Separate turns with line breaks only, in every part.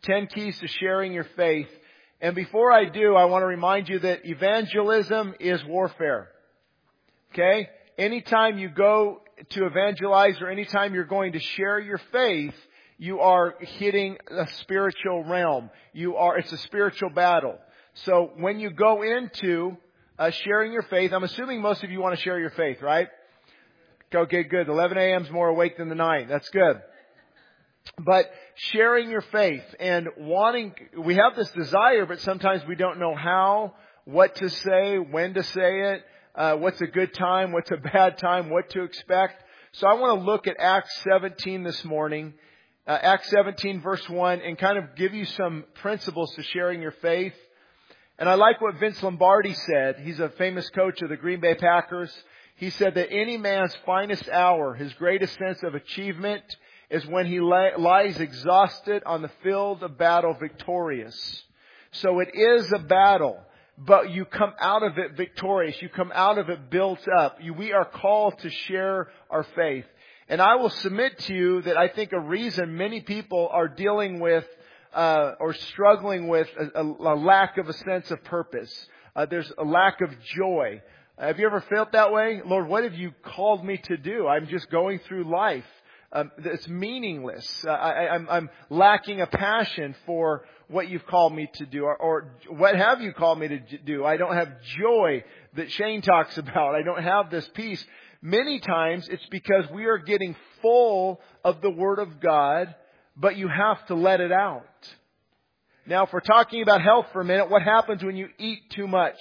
10 keys to sharing your faith. And before I do, I want to remind you that evangelism is warfare. Okay? Anytime you go to evangelize or anytime you're going to share your faith, you are hitting a spiritual realm. It's a spiritual battle. So when you go into sharing your faith, I'm assuming most of you want to share your faith, right? Okay, good. 11 a.m. is more awake than the 9. That's good. But sharing your faith and we have this desire, but sometimes we don't know how, what to say, when to say it, what's a good time, what's a bad time, what to expect. So I want to look at Acts 17 this morning, Acts 17 verse 1, and kind of give you some principles to sharing your faith. And I like what Vince Lombardi said. He's a famous coach of the Green Bay Packers. He said that any man's finest hour, his greatest sense of achievement, is when he lies exhausted on the field of battle victorious. So it is a battle, but you come out of it victorious. You come out of it built up. We are called to share our faith. And I will submit to you that I think a reason many people are dealing with or struggling with a lack of a sense of purpose. There's a lack of joy. Have you ever felt that way? Lord, what have you called me to do? I'm just going through life. It's meaningless. I'm lacking a passion for what you've called me to do, or what have you called me to do? I don't have joy that Shane talks about. I don't have this peace. Many times it's because we are getting full of the Word of God, but you have to let it out. Now, if we're talking about health for a minute, what happens when you eat too much?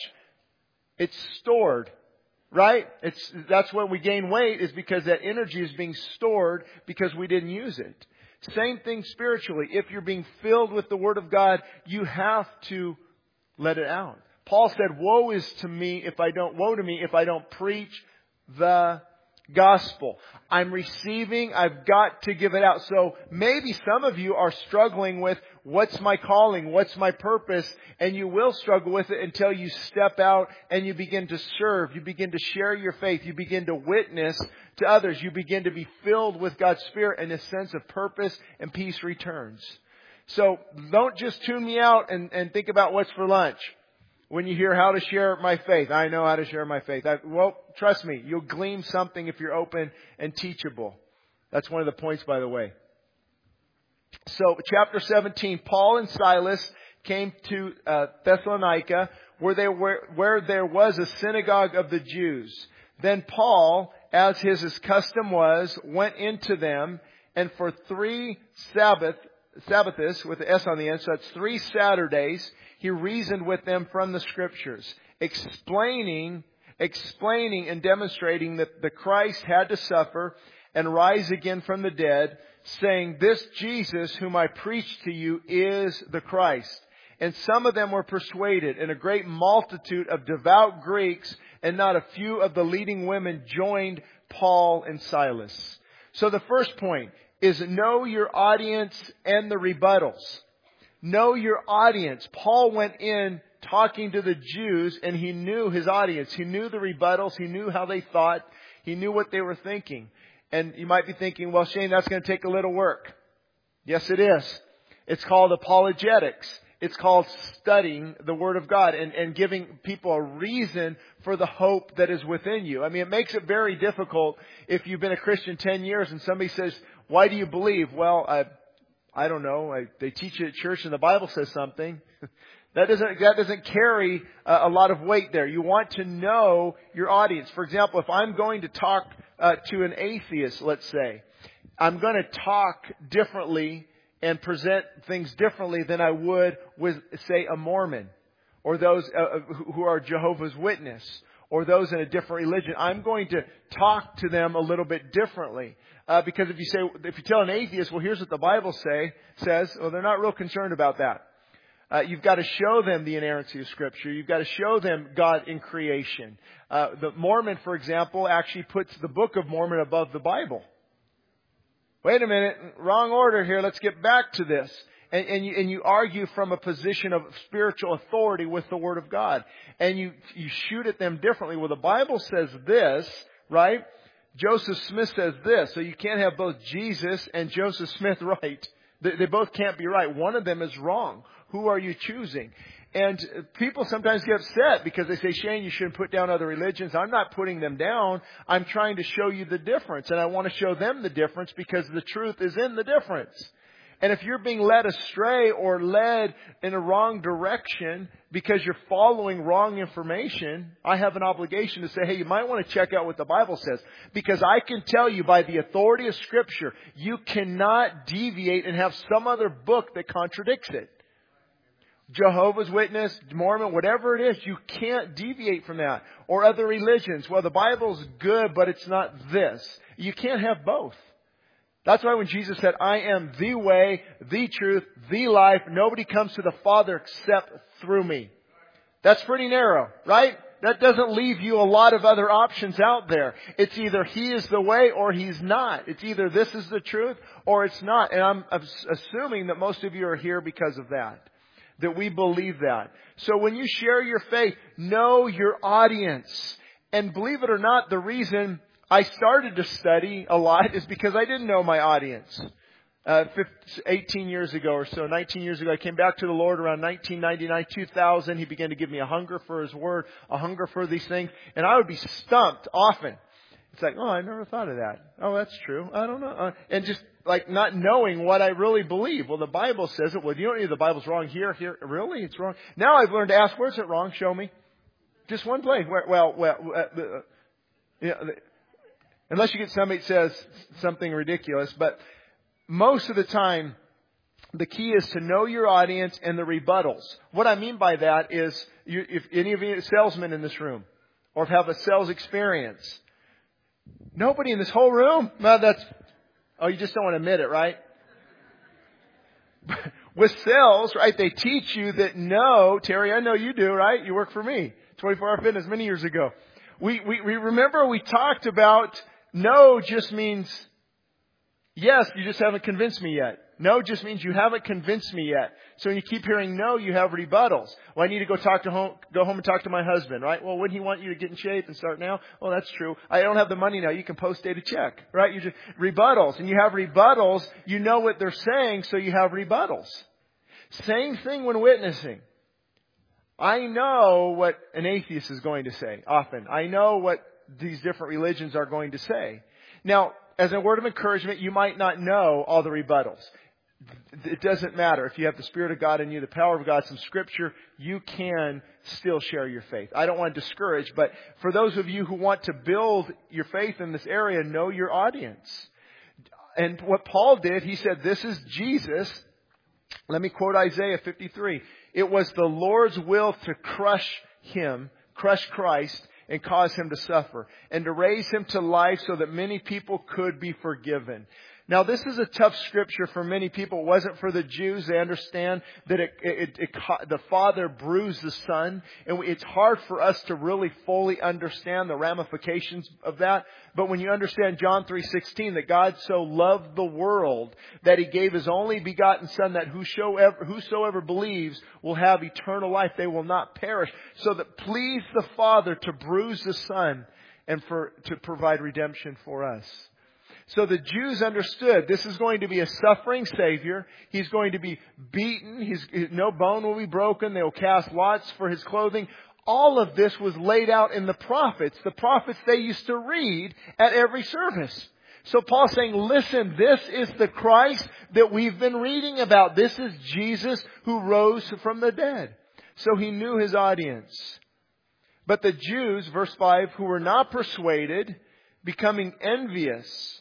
It's stored, right? That's when we gain weight, is because that energy is being stored because we didn't use it. Same thing spiritually. If you're being filled with the Word of God, you have to let it out. Paul said, woe to me if I don't preach the gospel. I'm receiving, I've got to give it out. So maybe some of you are struggling with, what's my calling? What's my purpose? And you will struggle with it until you step out and you begin to serve. You begin to share your faith. You begin to witness to others. You begin to be filled with God's Spirit, and a sense of purpose and peace returns. So don't just tune me out and think about what's for lunch. When you hear how to share my faith, I know how to share my faith. Well, trust me, you'll glean something if you're open and teachable. That's one of the points, by the way. So, chapter 17, Paul and Silas came to Thessalonica, where there was a synagogue of the Jews. Then Paul, as his custom was, went into them, and for 3 Sabbaths, with the S on the end, so that's 3 Saturdays, he reasoned with them from the Scriptures, explaining and demonstrating that the Christ had to suffer and rise again from the dead, saying, this Jesus whom I preach to you is the Christ. And some of them were persuaded, and a great multitude of devout Greeks and not a few of the leading women joined Paul and Silas. So the first point is, know your audience and the rebuttals. Know your audience. Paul went in talking to the Jews, and he knew his audience. He knew the rebuttals. He knew how they thought. He knew what they were thinking. And you might be thinking, well, Shane, that's going to take a little work. Yes, it is. It's called apologetics. It's called studying the Word of God and giving people a reason for the hope that is within you. I mean, it makes it very difficult if you've been a Christian 10 years and somebody says, why do you believe? Well, I don't know. They teach it at church and the Bible says something. That doesn't carry a lot of weight there. You want to know your audience. For example, if I'm going to talk to an atheist, let's say, I'm going to talk differently and present things differently than I would with, say, a Mormon or those who are Jehovah's Witness or those in a different religion. I'm going to talk to them a little bit differently. Because if you tell an atheist, well, here's what the Bible says, well, they're not real concerned about that. You've got to show them the inerrancy of Scripture. You've got to show them God in creation. The Mormon, for example, actually puts the Book of Mormon above the Bible. Wait a minute, wrong order here. Let's get back to this. And you argue from a position of spiritual authority with the Word of God. And you shoot at them differently. Well, the Bible says this, right? Joseph Smith says this. So you can't have both Jesus and Joseph Smith right. They both can't be right. One of them is wrong. Who are you choosing? And people sometimes get upset because they say, Shane, you shouldn't put down other religions. I'm not putting them down. I'm trying to show you the difference. And I want to show them the difference because the truth is in the difference. And if you're being led astray or led in a wrong direction because you're following wrong information, I have an obligation to say, hey, you might want to check out what the Bible says. Because I can tell you by the authority of Scripture, you cannot deviate and have some other book that contradicts it. Jehovah's Witness, Mormon, whatever it is, you can't deviate from that. Or other religions. Well, the Bible's good, but it's not this. You can't have both. That's why when Jesus said, I am the way, the truth, the life, nobody comes to the Father except through me. That's pretty narrow, right? That doesn't leave you a lot of other options out there. It's either He is the way or He's not. It's either this is the truth or it's not. And I'm assuming that most of you are here because of that. That we believe that. So when you share your faith, know your audience. And believe it or not, the reason I started to study a lot is because I didn't know my audience. 18 years ago or so, 19 years ago, I came back to the Lord around 1999, 2000. He began to give me a hunger for His Word, a hunger for these things. And I would be stumped often. It's like, oh, I never thought of that. Oh, that's true. I don't know. And just like not knowing what I really believe. Well, the Bible says it. Well, you don't need the Bible's wrong here. Really? It's wrong. Now I've learned to ask, where's it wrong? Show me. Just one place. Unless you get somebody that says something ridiculous. But most of the time, the key is to know your audience and the rebuttals. What I mean by that is, if any of you are salesmen in this room or have a sales experience, nobody in this whole room? No, you just don't want to admit it, right? With sales, right, they teach you that no, Terry, I know you do, right? You work for me, 24 Hour Fitness, many years ago. We remember we talked about no just means yes, you just haven't convinced me yet. No just means you haven't convinced me yet. So when you keep hearing no, you have rebuttals. Well, I need to go home and talk to my husband, right? Well, wouldn't he want you to get in shape and start now? Well, that's true. I don't have the money now. You can post-date a check, right? You just rebuttals. And you have rebuttals. You know what they're saying, so you have rebuttals. Same thing when witnessing. I know what an atheist is going to say often. I know what these different religions are going to say. Now, as a word of encouragement, you might not know all the rebuttals. It doesn't matter. If you have the Spirit of God in you, the power of God, some Scripture, you can still share your faith. I don't want to discourage, but for those of you who want to build your faith in this area, know your audience. And what Paul did, he said, this is Jesus. Let me quote Isaiah 53. It was the Lord's will to crush Christ, and cause Him to suffer, and to raise Him to life so that many people could be forgiven. Now, this is a tough scripture for many people. It wasn't for the Jews. They understand that the Father bruised the Son. And it's hard for us to really fully understand the ramifications of that. But when you understand John 3:16, that God so loved the world that He gave His only begotten Son, that whosoever believes will have eternal life. They will not perish. So that pleased the Father to bruise the Son and to provide redemption for us. So the Jews understood this is going to be a suffering Savior. He's going to be beaten. No bone will be broken. They will cast lots for His clothing. All of this was laid out in the prophets. The prophets they used to read at every service. So Paul's saying, listen, this is the Christ that we've been reading about. This is Jesus who rose from the dead. So He knew His audience. But the Jews, verse 5, who were not persuaded, becoming envious,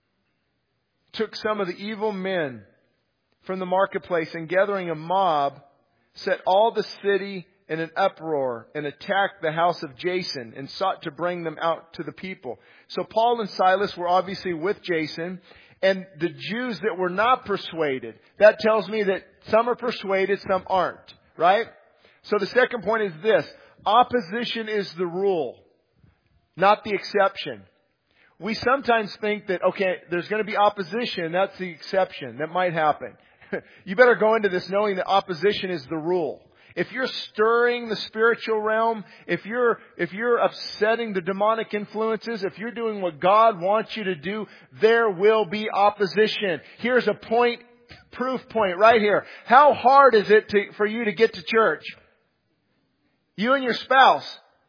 took some of the evil men from the marketplace and gathering a mob, set all the city in an uproar and attacked the house of Jason and sought to bring them out to the people. So Paul and Silas were obviously with Jason, and the Jews that were not persuaded. That tells me that some are persuaded, some aren't, right? So the second point is this. Opposition is the rule, not the exception. We sometimes think that, okay, there's going to be opposition. That's the exception. That might happen. You better go into this knowing that opposition is the rule. If you're stirring the spiritual realm, if you're upsetting the demonic influences, if you're doing what God wants you to do, there will be opposition. Here's a point proof point right here. How hard is it for you to get to church? You and your spouse.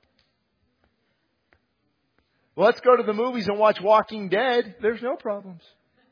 Well, let's go to the movies and watch Walking Dead. There's no problems.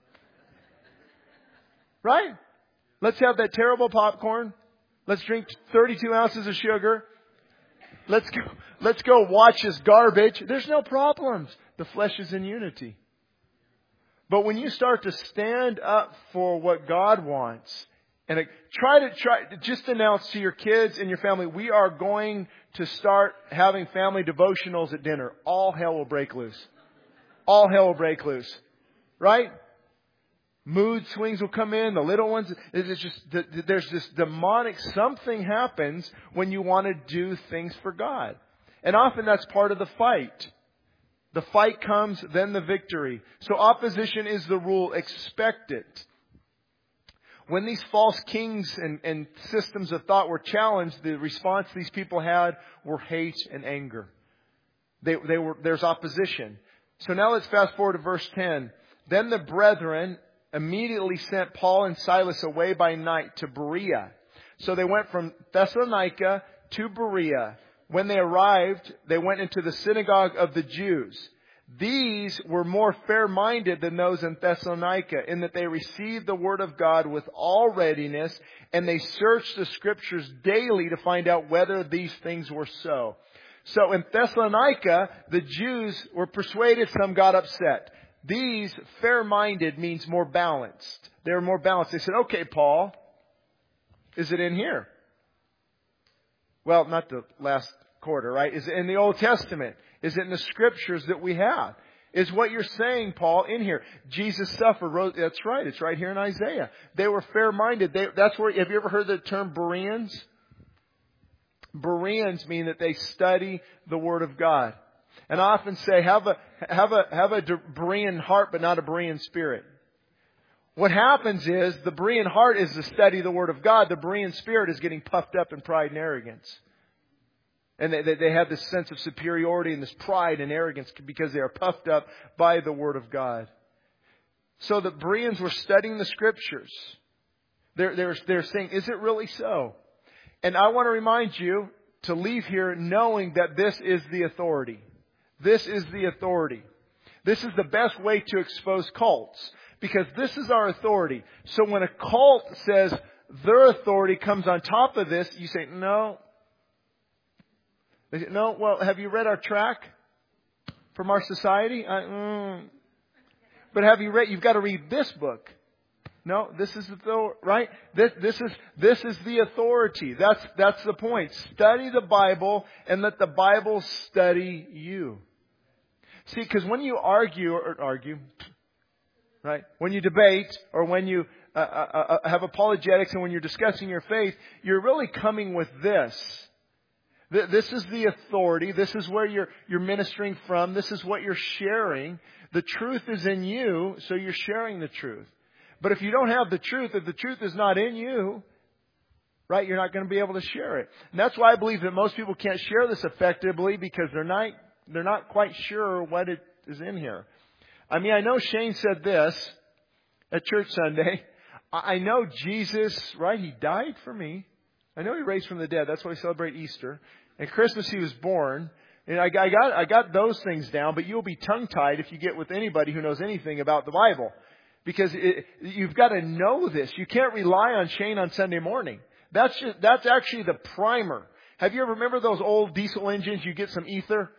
Right? Let's have that terrible popcorn. Let's drink 32 ounces of sugar. Let's go watch this garbage. There's no problems. The flesh is in unity. But when you start to stand up for what God wants, and try to just announce to your kids and your family, we are going to start having family devotionals at dinner. All hell will break loose. All hell will break loose. Right? Mood swings will come in. The little ones, it's just, there's this demonic, something happens when you want to do things for God. And often that's part of the fight. The fight comes, then the victory. So opposition is the rule. Expect it. When these false kings and systems of thought were challenged, the response these people had were hate and anger. There's opposition. So now let's fast forward to verse 10. Then the brethren immediately sent Paul and Silas away by night to Berea. So they went from Thessalonica to Berea. When they arrived, they went into the synagogue of the Jews. These were more fair-minded than those in Thessalonica, in that they received the word of God with all readiness, and they searched the scriptures daily to find out whether these things were so. So in Thessalonica, the Jews were persuaded, some got upset. These fair-minded means more balanced. They were more balanced. They said, okay, Paul, is it in here? Well, not the last quarter, right? Is it in the Old Testament? Is it in the scriptures that we have? Is what you're saying, Paul, in here? Jesus suffered. That's right. It's right here in Isaiah. They were fair-minded. That's where. Have you ever heard the term Bereans? Bereans mean that they study the Word of God, and I often say have a Berean heart, but not a Berean spirit. What happens is the Berean heart is to study the Word of God. The Berean spirit is getting puffed up in pride and arrogance. And they have this sense of superiority and this pride and arrogance because they are puffed up by the Word of God. So the Bereans were studying the Scriptures. They're saying, is it really so? And I want to remind you to leave here knowing that this is the authority. This is the authority. This is the best way to expose cults, because this is our authority. So when a cult says their authority comes on top of this, you say, no. They say, no, well, have you read our track from our society? But have you read, you've got to read this book. No, this is the right. This is the authority. That's the point. Study the Bible and let the Bible study you. See, because when you argue, right? When you debate or when you have apologetics and when you're discussing your faith, you're really coming with this. This is the authority. This is where you're ministering from. This is what you're sharing. The truth is in you, so you're sharing the truth. But if you don't have the truth, if the truth is not in you, right, you're not going to be able to share it. And that's why I believe that most people can't share this effectively, because they're not quite sure what it is in here. I mean, I know Shane said this at church Sunday. I know Jesus, right? He died for me. I know He raised from the dead. That's why we celebrate Easter. And Christmas He was born. And I got those things down, but you'll be tongue-tied if you get with anybody who knows anything about the Bible. Because you've got to know this. You can't rely on Shane on Sunday morning. That's actually the primer. Have you ever remember those old diesel engines? You get some ether,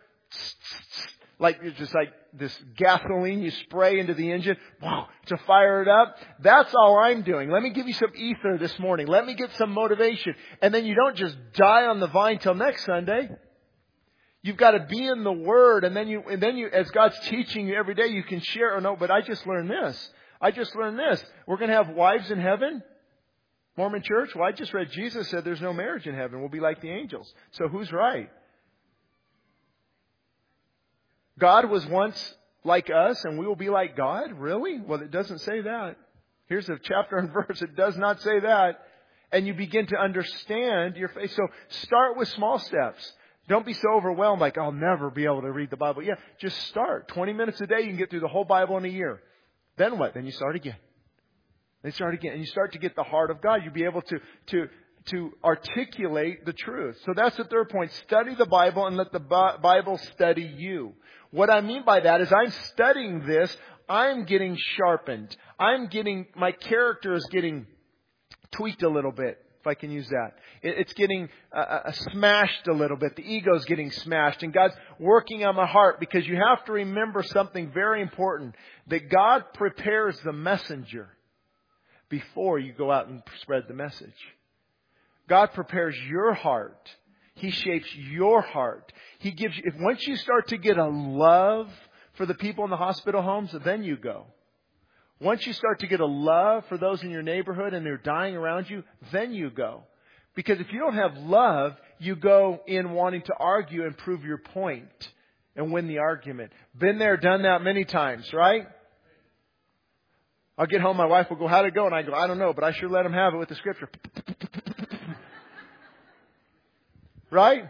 just like this gasoline you spray into the engine to fire it up. That's all I'm doing. Let me give you some ether this morning. Let me get some motivation. And then you don't just die on the vine till next Sunday. You've got to be in the Word, and then you, as God's teaching you every day, you can share. Or no, but I just learned this. We're going to have wives in heaven? Mormon church? Well, I just read Jesus said there's no marriage in heaven. We'll be like the angels. So who's right? God was once like us and we will be like God? Really? Well, it doesn't say that. Here's a chapter and verse. It does not say that. And you begin to understand your faith. So start with small steps. Don't be so overwhelmed like, I'll never be able to read the Bible. Yeah, just start. 20 minutes a day, you can get through the whole Bible in a year. Then what? Then you start again. And you start to get the heart of God. You'll be able to articulate the truth. So that's the third point. Study the Bible and let the Bible study you. What I mean by that is I'm studying this. I'm getting sharpened. My character is getting tweaked a little bit, if I can use that. It's getting smashed a little bit. The ego's getting smashed. And God's working on my heart, because you have to remember something very important. That God prepares the messenger before you go out and spread the message. God prepares your heart. He shapes your heart. He gives you, once you start to get a love for the people in the hospital homes, then you go. Once you start to get a love for those in your neighborhood and they're dying around you, then you go. Because if you don't have love, you go in wanting to argue and prove your point and win the argument. Been there, done that many times, right? I'll get home, my wife will go, how'd it go? And I go, I don't know, but I sure let him have it with the scripture. Right?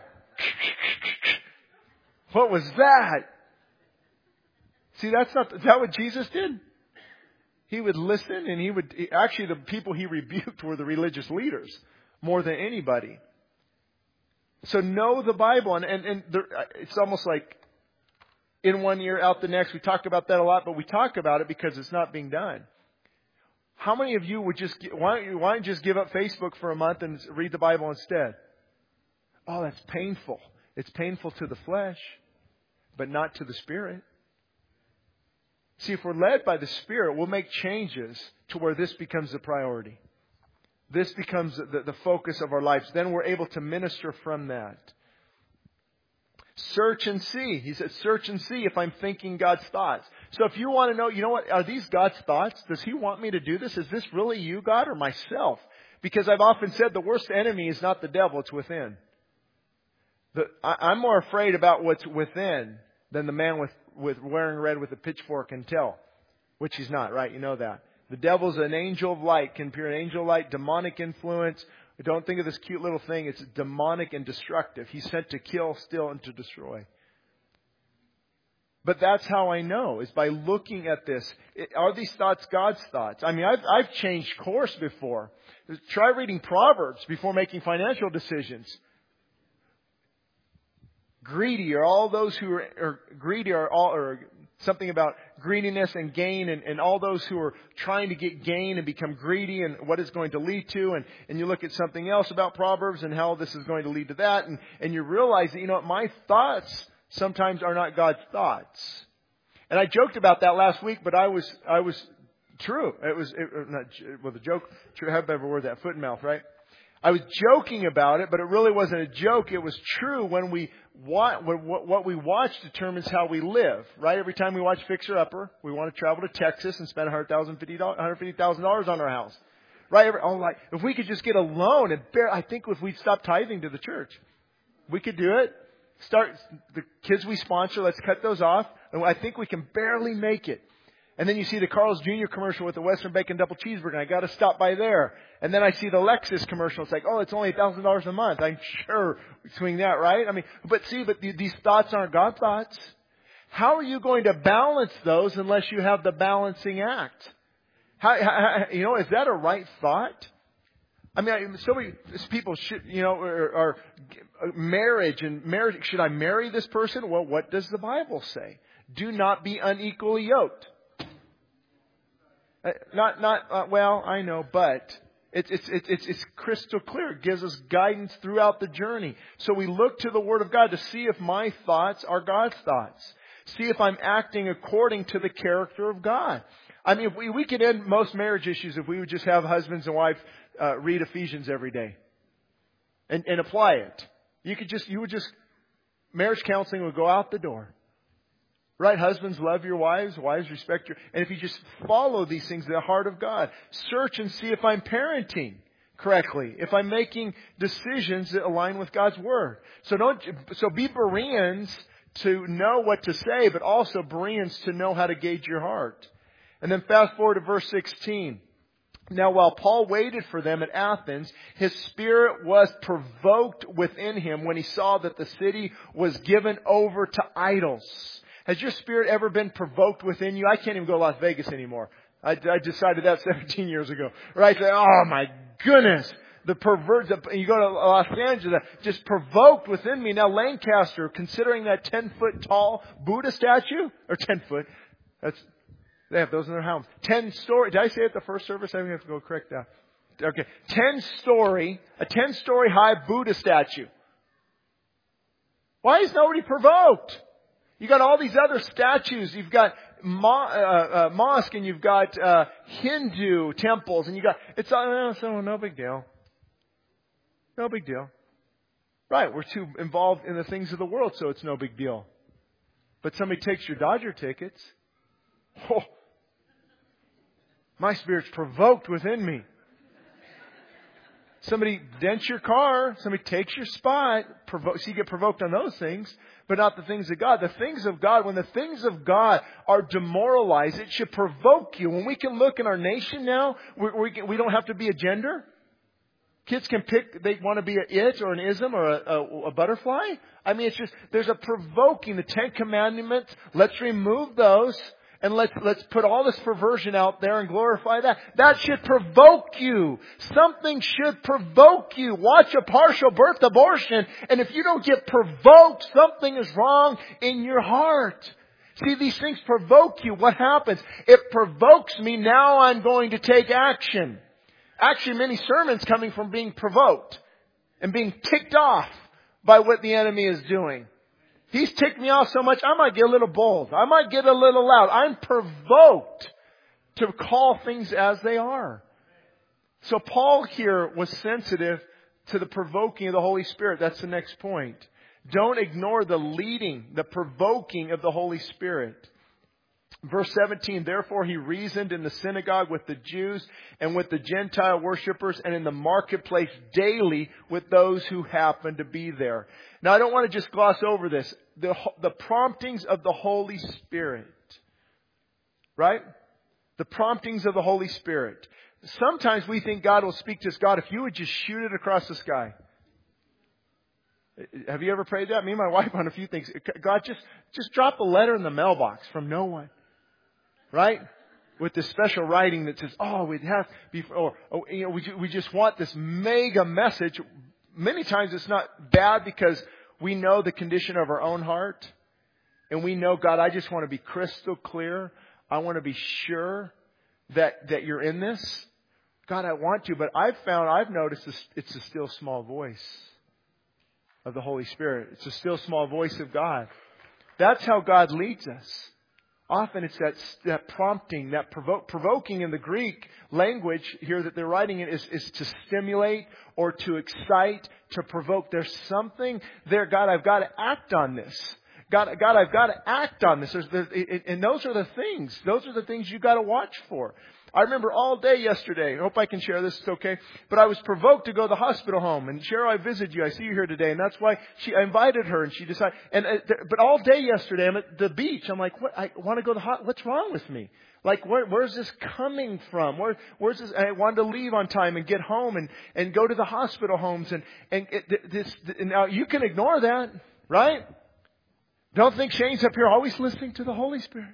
What was that? See, is that what Jesus did? He would listen, and actually the people he rebuked were the religious leaders more than anybody. So know the Bible, and it's almost like in one ear, out the next. We talk about that a lot, but we talk about it because it's not being done. How many of you would why don't you just give up Facebook for a month and read the Bible instead? Oh, that's painful. It's painful to the flesh, but not to the spirit. See, if we're led by the Spirit, we'll make changes to where this becomes a priority. This becomes the focus of our lives. Then we're able to minister from that. Search and see. He said, search and see if I'm thinking God's thoughts. So if you want to know, you know what, are these God's thoughts? Does He want me to do this? Is this really you, God, or myself? Because I've often said the worst enemy is not the devil, it's within. I'm more afraid about what's within than the man with wearing red with a pitchfork and tail, which he's not, right? You know that. The devil's an angel of light, can appear an angel of light, demonic influence. Don't think of this cute little thing. It's demonic and destructive. He's sent to kill, steal, and to destroy. But that's how I know, is by looking at this. Are these thoughts God's thoughts? I mean, I've changed course before. Try reading Proverbs before making financial decisions. Greedy are all those who are greedy or something about greediness and gain and all those who are trying to get gain and become greedy and what it's going to lead to. And you look at something else about Proverbs and how this is going to lead to that. And you realize that, you know what, my thoughts sometimes are not God's thoughts. And I joked about that last week, but I was true. The joke, true, have ever word that, foot and mouth, right? I was joking about it, but it really wasn't a joke. It was true. When what we watch determines how we live, right? Every time we watch Fixer Upper, we want to travel to Texas and spend $150,000 on our house, right? If we could just get a loan I think if we'd stop tithing to the church, we could do it. Start the kids we sponsor. Let's cut those off, and I think we can barely make it. And then you see the Carl's Jr. commercial with the Western Bacon Double Cheeseburger, and I got to stop by there. And then I see the Lexus commercial. It's like, oh, it's only $1,000 a month. I'm sure between that, right? I mean, but these thoughts aren't God thoughts. How are you going to balance those unless you have the balancing act? Is that a right thought? I mean, so many people should, are marriage. Should I marry this person? Well, what does the Bible say? Do not be unequally yoked. Well, I know, but it's crystal clear. It gives us guidance throughout the journey. So we look to the Word of God to see if my thoughts are God's thoughts. See if I'm acting according to the character of God. I mean, if we could end most marriage issues if we would just have husbands and wives read Ephesians every day and apply it. Marriage counseling would go out the door. Right? Husbands, love your wives. Wives, respect your... And if you just follow these things, the heart of God. Search and see if I'm parenting correctly. If I'm making decisions that align with God's Word. So be Bereans to know what to say, but also Bereans to know how to gauge your heart. And then fast forward to verse 16. Now, while Paul waited for them at Athens, his spirit was provoked within him when he saw that the city was given over to idols. Has your spirit ever been provoked within you? I can't even go to Las Vegas anymore. I decided that 17 years ago. Right? Oh my goodness. The perverts, you go to Los Angeles, just provoked within me. Now Lancaster, considering that 10-foot tall Buddha statue, or 10 foot, they have those in their house. 10-story, did I say it the first service? I have to go correct that. Okay. 10-story high Buddha statue. Why is nobody provoked? You got all these other statues. You've got mosque, and you've got Hindu temples, and you got no big deal. No big deal. Right, we're too involved in the things of the world, so it's no big deal. But somebody takes your Dodger tickets. Oh, my spirit's provoked within me. Somebody dents your car. Somebody takes your spot. So you get provoked on those things, but not the things of God. The things of God, when the things of God are demoralized, it should provoke you. When we can look in our nation now, we don't have to be a gender. Kids can pick, they want to be an it or an ism or a butterfly. I mean, it's just, there's a provoking. The 10 Commandments, let's remove those and let's put all this perversion out there and glorify that. That should provoke you. Something should provoke you. Watch a partial birth abortion, and if you don't get provoked, something is wrong in your heart. See, these things provoke you. What happens? It provokes me. Now I'm going to take action. Actually, many sermons coming from being provoked and being ticked off by what the enemy is doing. He's ticked me off so much, I might get a little bold. I might get a little loud. I'm provoked to call things as they are. So Paul here was sensitive to the provoking of the Holy Spirit. That's the next point. Don't ignore the leading, the provoking of the Holy Spirit. Verse 17, therefore he reasoned in the synagogue with the Jews and with the Gentile worshippers and in the marketplace daily with those who happened to be there. Now I don't want to just gloss over this. The promptings of the Holy Spirit. Right? The promptings of the Holy Spirit. Sometimes we think God will speak to us. God, if you would just shoot it across the sky. Have you ever prayed that? Me and my wife on a few things. God, just drop a letter in the mailbox from no one. Right? With this special writing that says, we'd have before, we just want this mega message. Many times it's not bad because we know the condition of our own heart. And we know, God, I just want to be crystal clear. I want to be sure that you're in this. God, I want to. But I've noticed it's a still small voice of the Holy Spirit. It's a still small voice of God. That's how God leads us. Often it's that prompting, that provoking in the Greek language here that they're writing in is to stimulate or to excite, to provoke. There's something there. God, I've got to act on this. God, I've got to act on this. And those are the things. Those are the things you've got to watch for. I remember all day yesterday. I hope I can share this. It's okay. But I was provoked to go to the hospital home. And Cheryl, I visited you. I see you here today. And that's why I invited her. And she decided. But all day yesterday, I'm at the beach. I'm like, what? I want to go to the hospital. What's wrong with me? Like, where's this coming from? Where's this? I wanted to leave on time and get home and go to the hospital homes. And now you can ignore that, right? Don't think Shane's up here always listening to the Holy Spirit.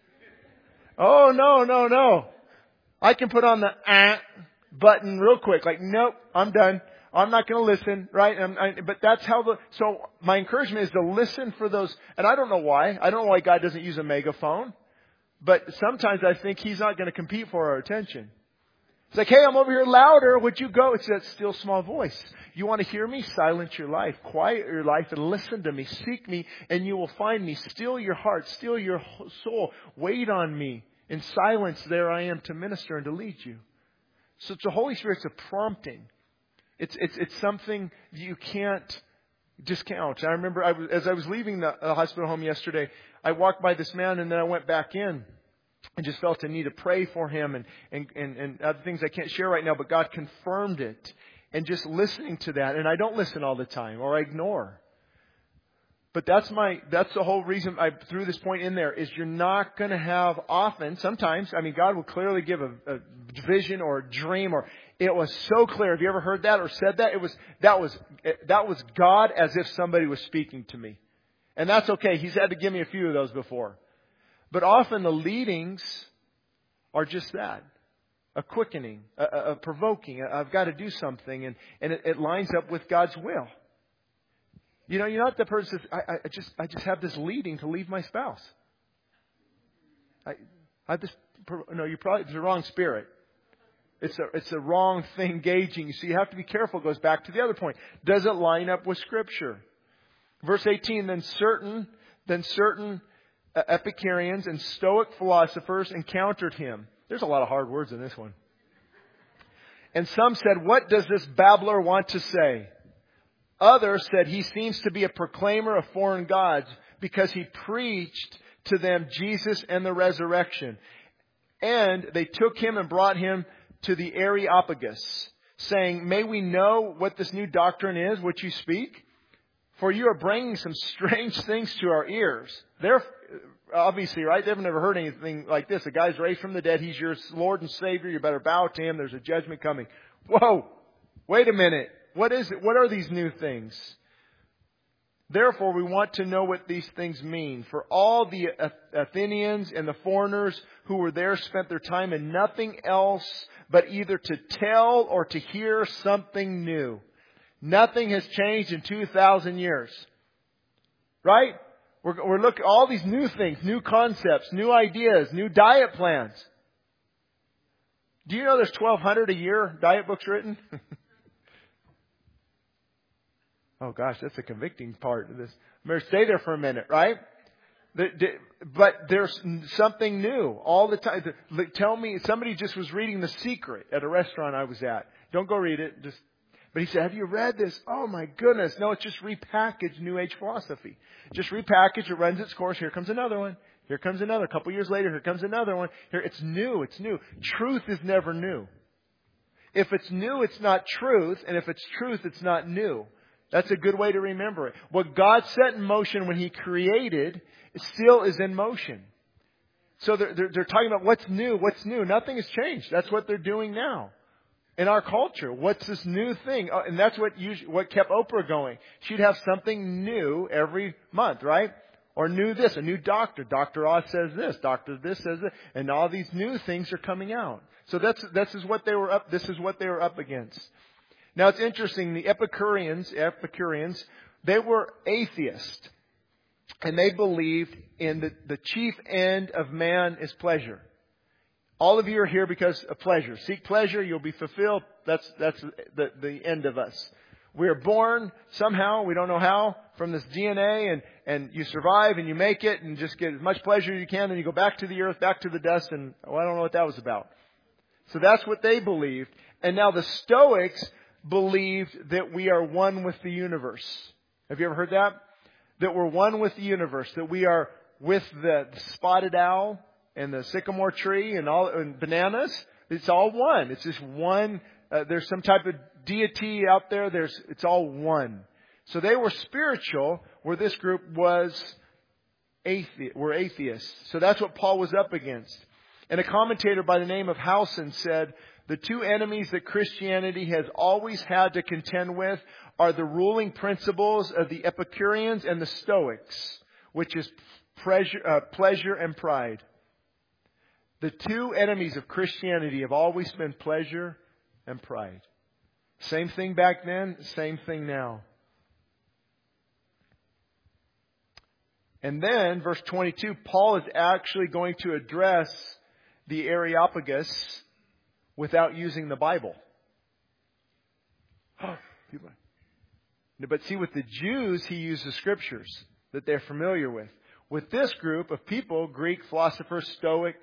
Oh, no. I can put on the button real quick. Like, nope, I'm done. I'm not going to listen, right? But that's how so my encouragement is to listen for those. And I don't know why. I don't know why God doesn't use a megaphone. But sometimes I think He's not going to compete for our attention. It's like, hey, I'm over here louder. Would you go? It's that still small voice. You want to hear me? Silence your life. Quiet your life and listen to me. Seek me and you will find me. Still your heart. Still your soul. Wait on me. In silence, there I am to minister and to lead you. So it's the Holy Spirit's a prompting. It's something you can't discount. I remember as I was leaving the hospital home yesterday, I walked by this man and then I went back in. I just felt a need to pray for him and other things I can't share right now, but God confirmed it. And just listening to that, and I don't listen all the time, or I ignore. But that's the whole reason I threw this point in there, is you're not going to have often, sometimes, God will clearly give a vision or a dream, or it was so clear. Have you ever heard that or said that? That was God as if somebody was speaking to me. And that's okay. He's had to give me a few of those before. But often the leadings are just that. A quickening, a provoking. I've got to do something, and it lines up with God's will. You know, you're not the person that says, I just have this leading to leave my spouse. It's the wrong spirit. It's the wrong thing gauging. So you have to be careful. It goes back to the other point. Does it line up with Scripture? Verse 18, then certain Epicureans and Stoic philosophers encountered him. There's a lot of hard words in this one. And some said, what does this babbler want to say? Others said, he seems to be a proclaimer of foreign gods because he preached to them Jesus and the resurrection. And they took him and brought him to the Areopagus, saying, may we know what this new doctrine is which you speak? For you are bringing some strange things to our ears. They're obviously, right? They've never heard anything like this. A guy's raised from the dead. He's your Lord and Savior. You better bow to him. There's a judgment coming. Whoa! Wait a minute. What is it? What are these new things? Therefore, we want to know what these things mean. For all the Athenians and the foreigners who were there spent their time in nothing else but either to tell or to hear something new. Nothing has changed in 2,000 years. Right? We're looking at all these new things, new concepts, new ideas, new diet plans. Do you know there's 1,200 a year diet books written? Oh gosh, that's a convicting part of this. Better stay there for a minute, right? But there's something new all the time. Tell me, somebody just was reading The Secret at a restaurant I was at. Don't go read it. But he said, have you read this? Oh my goodness. No, it's just repackaged New Age philosophy. Just repackaged. It runs its course. Here comes another one. Here comes another. A couple years later, here comes another one. Here, it's new. It's new. Truth is never new. If it's new, it's not truth. And if it's truth, it's not new. That's a good way to remember it. What God set in motion when He created still is in motion. So they're talking about what's new. What's new? Nothing has changed. That's what they're doing now. In our culture, what's this new thing? Oh, and that's what kept Oprah going. She'd have something new every month, right? Or new this, a new doctor. Dr. Oz says this, Dr. This says this, and all these new things are coming out. So this is what they were up against. Now it's interesting. The Epicureans, they were atheists, and they believed in the chief end of man is pleasure. All of you are here because of pleasure. Seek pleasure, you'll be fulfilled. That's the end of us. We are born somehow, we don't know how, from this DNA, and you survive and you make it and just get as much pleasure as you can, then you go back to the earth, back to the dust, and I don't know what that was about. So that's what they believed. And now the Stoics believed that we are one with the universe. Have you ever heard that? That we're one with the universe, that we are with the spotted owl and the sycamore tree and bananas. It's all one. It's just one. There's some type of deity out there. It's all one. So they were spiritual, where this group were atheists. So that's what Paul was up against. And a commentator by the name of Howson said, the two enemies that Christianity has always had to contend with are the ruling principles of the Epicureans and the Stoics, which is pleasure and pride. The two enemies of Christianity have always been pleasure and pride. Same thing back then, same thing now. And then, verse 22, Paul is actually going to address the Areopagus without using the Bible. But see, with the Jews, he used the Scriptures that they're familiar with. With this group of people, Greek philosophers, Stoic,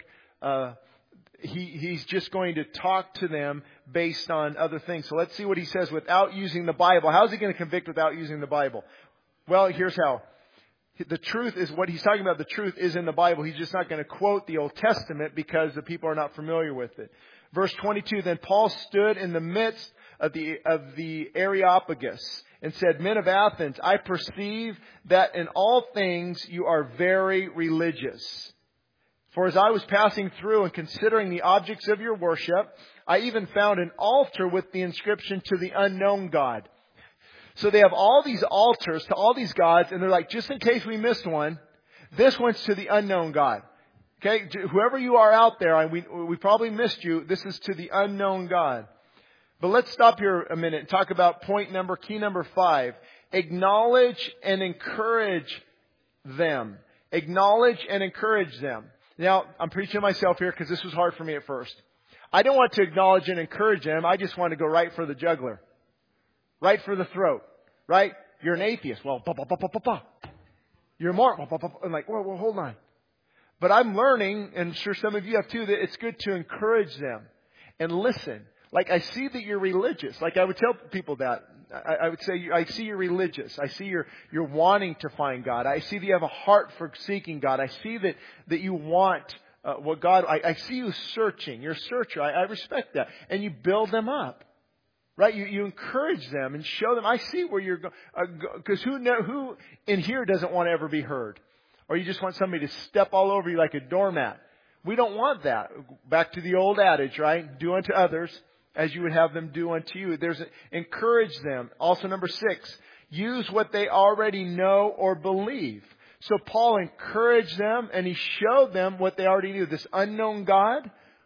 he's just going to talk to them based on other things. So let's see what he says without using the Bible. How is he going to convict without using the Bible? Well, here's how. The truth is what he's talking about. The truth is in the Bible. He's just not going to quote the Old Testament because the people are not familiar with it. Verse 22, then Paul stood in the midst of the Areopagus and said, men of Athens, I perceive that in all things you are very religious. For as I was passing through and considering the objects of your worship, I even found an altar with the inscription to the unknown God. So they have all these altars to all these gods, and they're like, just in case we missed one, this one's to the unknown God. Okay, whoever you are out there, we probably missed you. This is to the unknown God. But let's stop here a minute and talk about key number 5. Acknowledge and encourage them. Acknowledge and encourage them. Now, I'm preaching to myself here because this was hard for me at first. I don't want to acknowledge and encourage them. I just want to go right for the jugular. Right for the throat. Right? You're an atheist. Well, you're more. I'm like, well, hold on. But I'm learning, and I'm sure some of you have too, that it's good to encourage them and listen. Like, I see that you're religious. Like, I would tell people that. I would say, I see you're religious. I see you're wanting to find God. I see that you have a heart for seeking God. I see that you want what God... I see you searching. You're a searcher. I respect that. And you build them up. Right? You encourage them and show them, I see where you're going. Because who in here doesn't want to ever be heard? Or you just want somebody to step all over you like a doormat. We don't want that. Back to the old adage, right? Do unto others as you would have them do unto you. Encourage them. Also, number 6, use what they already know or believe. So Paul encouraged them and he showed them what they already knew. This unknown God,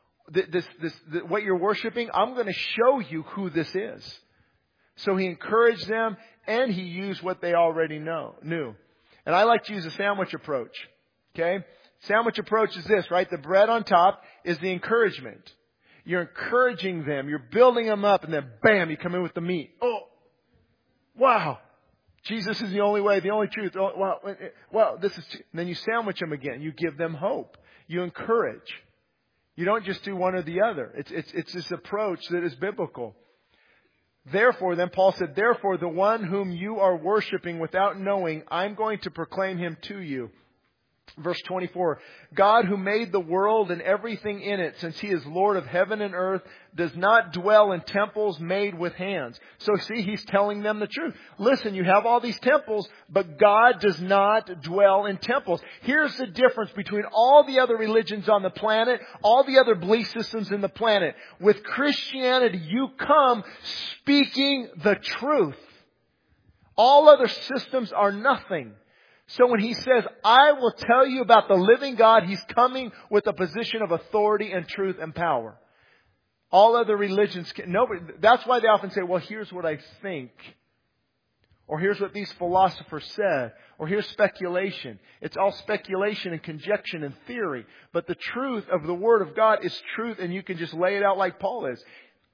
what you're worshiping, I'm going to show you who this is. So he encouraged them and he used what they already knew. And I like to use a sandwich approach. Okay? Sandwich approach is this, right? The bread on top is the encouragement. You're encouraging them. You're building them up. And then, bam, you come in with the meat. Oh, wow. Jesus is the only way, the only truth. Oh, wow. Well, this is... And then you sandwich them again. You give them hope. You encourage. You don't just do one or the other. It's this approach that is biblical. Therefore, then Paul said, therefore, the one whom you are worshiping without knowing, I'm going to proclaim him to you. Verse 24, God who made the world and everything in it, since he is Lord of heaven and earth, does not dwell in temples made with hands. So see, he's telling them the truth. Listen, you have all these temples, but God does not dwell in temples. Here's the difference between all the other religions on the planet, all the other belief systems in the planet. With Christianity, you come speaking the truth. All other systems are nothing. So when he says, I will tell you about the living God, he's coming with a position of authority and truth and power. All other religions, that's why they often say, well, here's what I think. Or here's what these philosophers said. Or here's speculation. It's all speculation and conjecture and theory. But the truth of the Word of God is truth, and you can just lay it out like Paul is.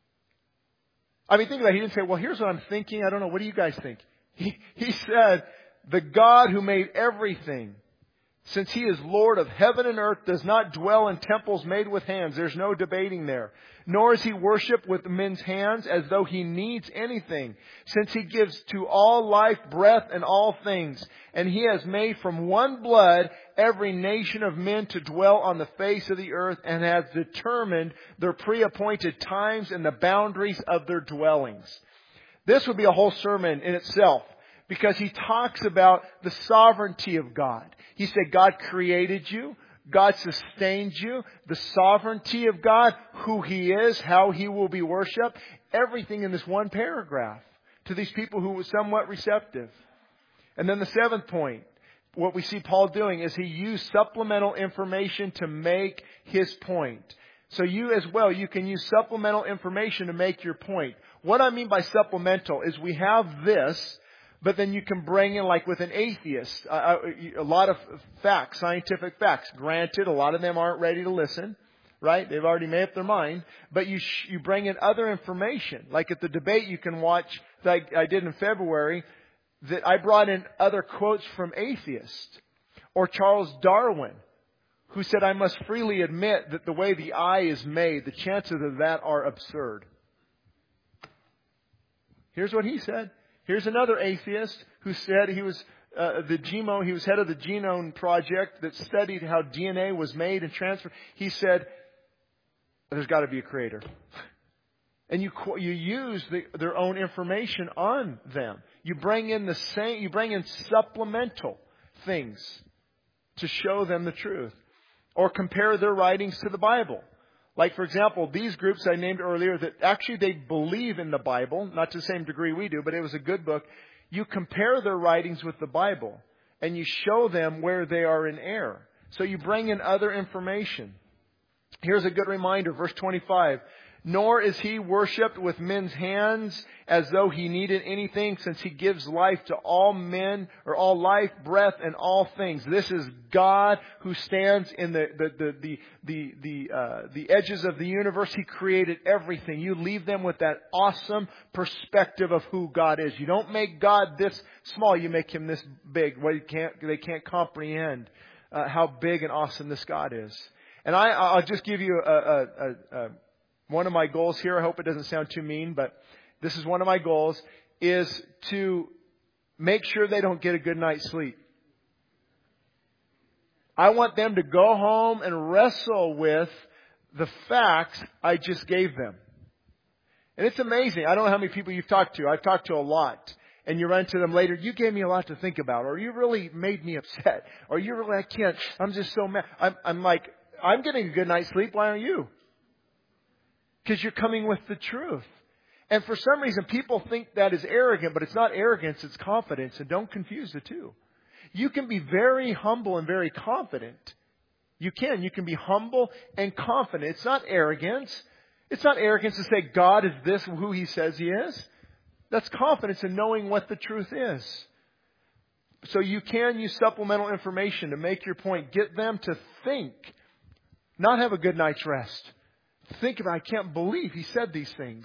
I mean, think about it. He didn't say, well, here's what I'm thinking. I don't know. What do you guys think? He said, the God who made everything, since he is Lord of heaven and earth, does not dwell in temples made with hands. There's no debating there. Nor is he worshipped with men's hands as though he needs anything, since he gives to all life, breath, and all things. And he has made from one blood every nation of men to dwell on the face of the earth, and has determined their pre-appointed times and the boundaries of their dwellings. This would be a whole sermon in itself. Because he talks about the sovereignty of God. He said God created you. God sustained you. The sovereignty of God, who he is, how he will be worshipped. Everything in this one paragraph to these people who were somewhat receptive. And then the 7th point, what we see Paul doing is he used supplemental information to make his point. So you as well, you can use supplemental information to make your point. What I mean by supplemental is we have this, but then you can bring in, like with an atheist, a lot of facts, scientific facts. Granted, a lot of them aren't ready to listen, right? They've already made up their mind. But you bring in other information. Like at the debate you can watch, like I did in February, that I brought in other quotes from atheists. Or Charles Darwin, who said, I must freely admit that the way the eye is made, the chances of that are absurd. Here's what he said. Here's another atheist who said he was he was head of the Genome Project that studied how DNA was made and transferred. He said, there's got to be a creator. And you use their own information on them. You bring in supplemental things to show them the truth. Or compare their writings to the Bible. Like, for example, these groups I named earlier that actually they believe in the Bible, not to the same degree we do, but it was a good book. You compare their writings with the Bible and you show them where they are in error. So you bring in other information. Here's a good reminder, verse 25. Nor is He worshipped with men's hands as though He needed anything, since He gives life to all men, or all life, breath, and all things. This is God who stands in the edges of the universe. He created everything. You leave them with that awesome perspective of who God is. You don't make God this small. You make Him this big. Well, they can't comprehend how big and awesome this God is. And I'll just give you one of my goals here. I hope it doesn't sound too mean, but this is one of my goals, is to make sure they don't get a good night's sleep. I want them to go home and wrestle with the facts I just gave them. And it's amazing. I don't know how many people you've talked to. I've talked to a lot. And you run to them later, you gave me a lot to think about, or you really made me upset, or you really, I'm just so mad. I'm like, I'm getting a good night's sleep. Why aren't you? Because you're coming with the truth. And for some reason, people think that is arrogant, but it's not arrogance, it's confidence. And don't confuse the two. You can be very humble and very confident. You can be humble and confident. It's not arrogance. It's not arrogance to say God is this, who He says He is. That's confidence in knowing what the truth is. So you can use supplemental information to make your point. Get them to think. Not have a good night's rest. Think about, I can't believe he said these things.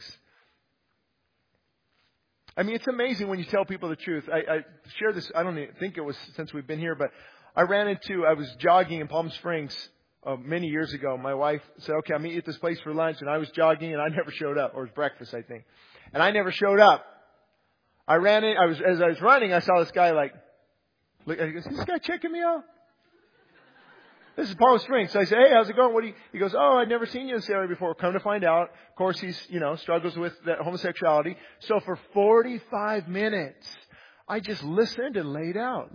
I mean, it's amazing when you tell people the truth. I share this, I don't think it was since we've been here, but I was jogging in Palm Springs many years ago. My wife said, okay, I'll meet you at this place for lunch. And I was jogging and I never showed up. Or it was breakfast, I think. And I never showed up. As I was running, I saw this guy is this guy checking me out? This is Palm Springs. So I said, hey, how's it going? He goes, oh, I'd never seen you in this area before. Come to find out. Of course, he's, struggles with that homosexuality. So for 45 minutes, I just listened and laid out.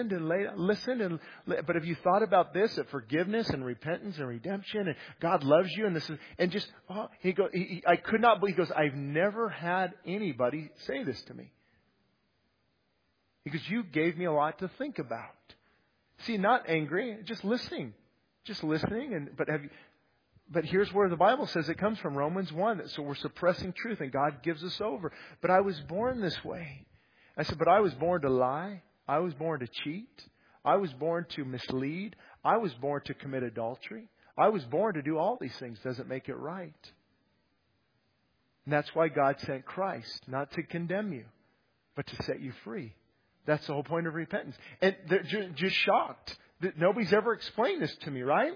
But have you thought about this? That forgiveness and repentance and redemption and God loves you and this is, and just, I could not believe, he goes, I've never had anybody say this to me. Because you gave me a lot to think about. See, not angry, just listening. But here's where the Bible says it comes from, Romans 1. So we're suppressing truth and God gives us over. But I was born this way. I said, but I was born to lie. I was born to cheat. I was born to mislead. I was born to commit adultery. I was born to do all these things. Doesn't make it right. And that's why God sent Christ, not to condemn you, but to set you free. That's the whole point of repentance. And they're just shocked that nobody's ever explained this to me, right?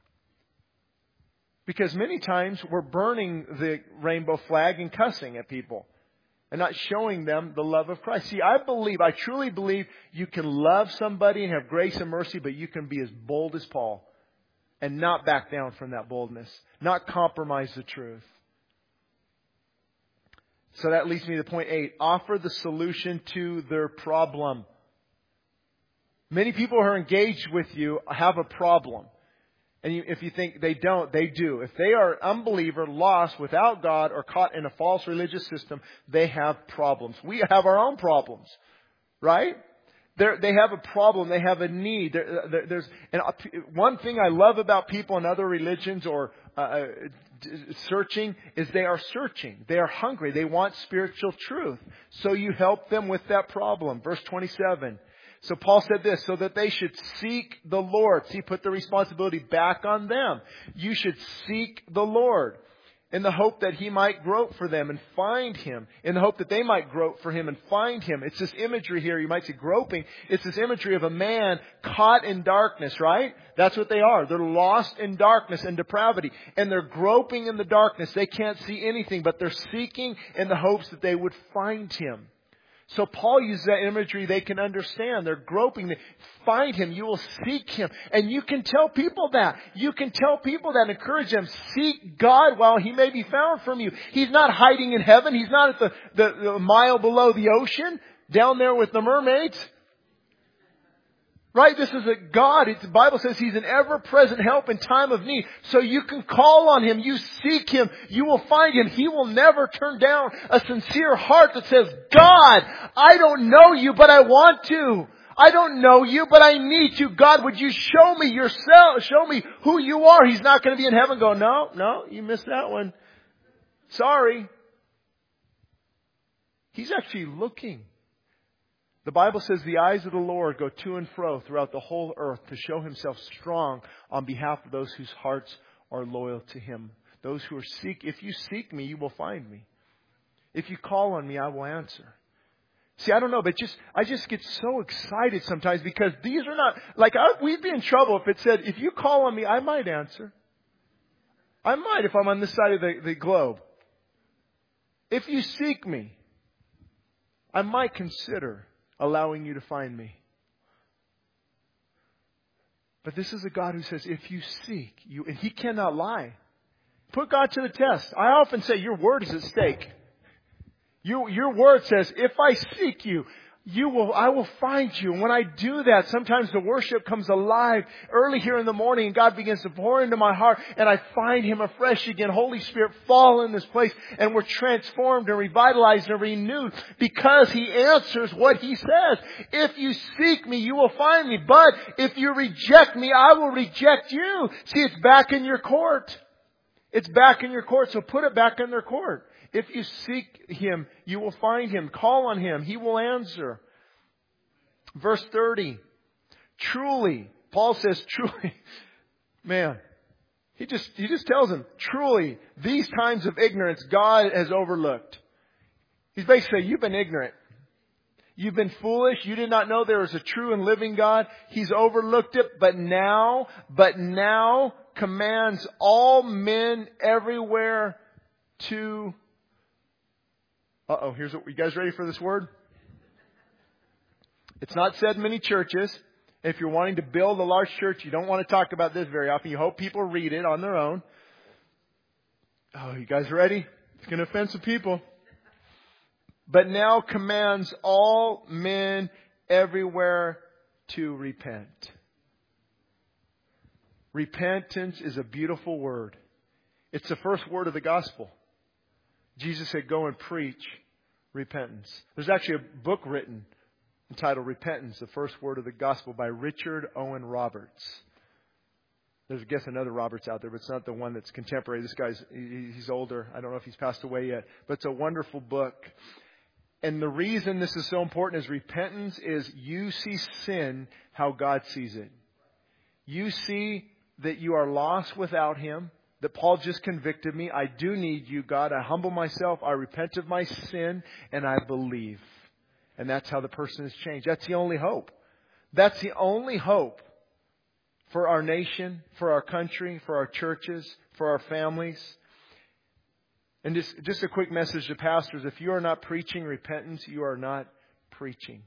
Because many times we're burning the rainbow flag and cussing at people and not showing them the love of Christ. See, I truly believe you can love somebody and have grace and mercy, but you can be as bold as Paul and not back down from that boldness, not compromise the truth. So that leads me to point 8. Offer the solution to their problem. Many people who are engaged with you have a problem. And if you think they don't, they do. If they are unbeliever, lost, without God, or caught in a false religious system, they have problems. We have our own problems. Right? They have a problem. They have a need. And one thing I love about people in other religions or searching is they are searching. They are hungry. They want spiritual truth. So you help them with that problem. Verse 27. So Paul said this, so that they should seek the Lord. See, put the responsibility back on them. You should seek the Lord in the hope that He might grope for them and find Him. In the hope that they might grope for Him and find Him. It's this imagery here. You might say groping. It's this imagery of a man caught in darkness, right? That's what they are. They're lost in darkness and depravity. And they're groping in the darkness. They can't see anything, but they're seeking in the hopes that they would find Him. So Paul uses that imagery they can understand. They're groping. They find Him. You will seek Him. And you can tell people that. You can tell people that. Encourage them. Seek God while He may be found from you. He's not hiding in heaven. He's not at the mile below the ocean, down there with the mermaids. Right? This is a God. The Bible says He's an ever-present help in time of need. So you can call on Him. You seek Him. You will find Him. He will never turn down a sincere heart that says, God, I don't know You, but I want to. I don't know you, but I need you. God, would you show me yourself? Show me who you are. He's not going to be in heaven going, no, you missed that one. Sorry. He's actually looking. The Bible says the eyes of the Lord go to and fro throughout the whole earth to show Himself strong on behalf of those whose hearts are loyal to Him. Those who are if you seek me, you will find me. If you call on me, I will answer. See, I don't know, but I just get so excited sometimes because these are not, we'd be in trouble if it said, if you call on me, I might answer. I might if I'm on this side of the globe. If you seek me, I might consider allowing you to find me. But this is a God who says, if you seek, and He cannot lie. Put God to the test. I often say your word is at stake. Your word says, if I seek you, I will find you. And when I do that, sometimes the worship comes alive early here in the morning and God begins to pour into my heart and I find Him afresh again. Holy Spirit, fall in this place and we're transformed and revitalized and renewed because He answers what He says. If you seek me, you will find me. But if you reject me, I will reject you. See, it's back in your court. It's back in your court, so put it back in their court. If you seek Him, you will find Him. Call on Him. He will answer. Verse 30. Truly. Paul says truly. Man. He just tells them, truly, these times of ignorance God has overlooked. He's basically saying, you've been ignorant. You've been foolish. You did not know there was a true and living God. He's overlooked it. But now commands all men everywhere to... here's what, you guys ready for this word? It's not said in many churches. If you're wanting to build a large church, you don't want to talk about this very often. You hope people read it on their own. Oh, you guys ready? It's going to offend some people. But now commands all men everywhere to repent. Repentance is a beautiful word. It's the first word of the gospel. Jesus said, go and preach repentance. There's actually a book written entitled Repentance, the first word of the gospel by Richard Owen Roberts. There's, I guess, another Roberts out there, but it's not the one that's contemporary. This guy's, he's older. I don't know if he's passed away yet, but it's a wonderful book. And the reason this is so important is repentance is you see sin how God sees it. You see that you are lost without Him. That Paul just convicted me. I do need you, God. I humble myself. I repent of my sin and I believe. And that's how the person is changed. That's the only hope. That's the only hope for our nation, for our country, for our churches, for our families. And just a quick message to pastors. If you are not preaching repentance, you are not preaching.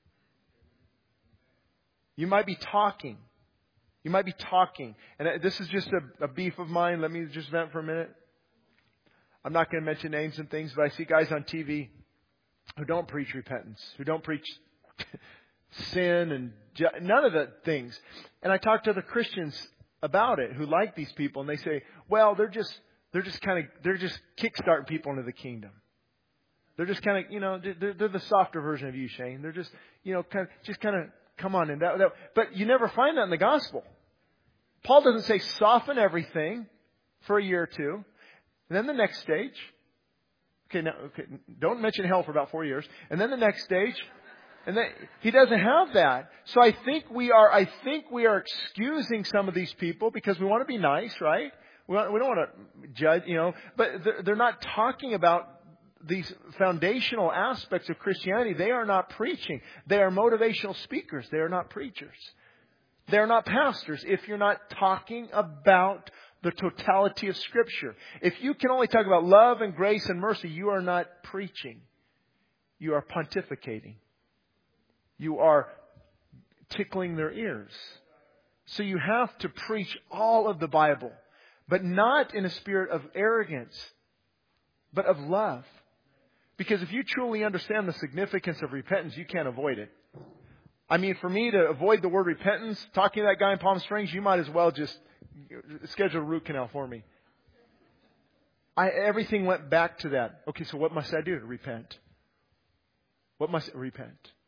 You might be talking. You might be talking. And this is just a beef of mine. Let me just vent for a minute. I'm not going to mention names and things, but I see guys on TV who don't preach repentance, who don't preach sin and none of the things. And I talk to other Christians about it who like these people, and they say, well, they're just kickstarting people into the kingdom. They're just kind of, they're the softer version of you, Shane. They're just, kind of come on in. But you never find that in the gospel. Paul doesn't say soften everything for a year or two. And then the next stage. Okay, don't mention hell for about 4 years. And then the next stage. And then he doesn't have that. So I think we are excusing some of these people because we want to be nice, right? We don't want to judge, but they're not talking about these foundational aspects of Christianity. They are not preaching. They are motivational speakers. They are not preachers. They're not pastors if you're not talking about the totality of Scripture. If you can only talk about love and grace and mercy, you are not preaching. You are pontificating. You are tickling their ears. So you have to preach all of the Bible, but not in a spirit of arrogance, but of love. Because if you truly understand the significance of repentance, you can't avoid it. I mean, for me to avoid the word repentance, talking to that guy in Palm Springs, you might as well just schedule a root canal for me. Everything went back to that. Okay, so what must I do to repent? What must I repent?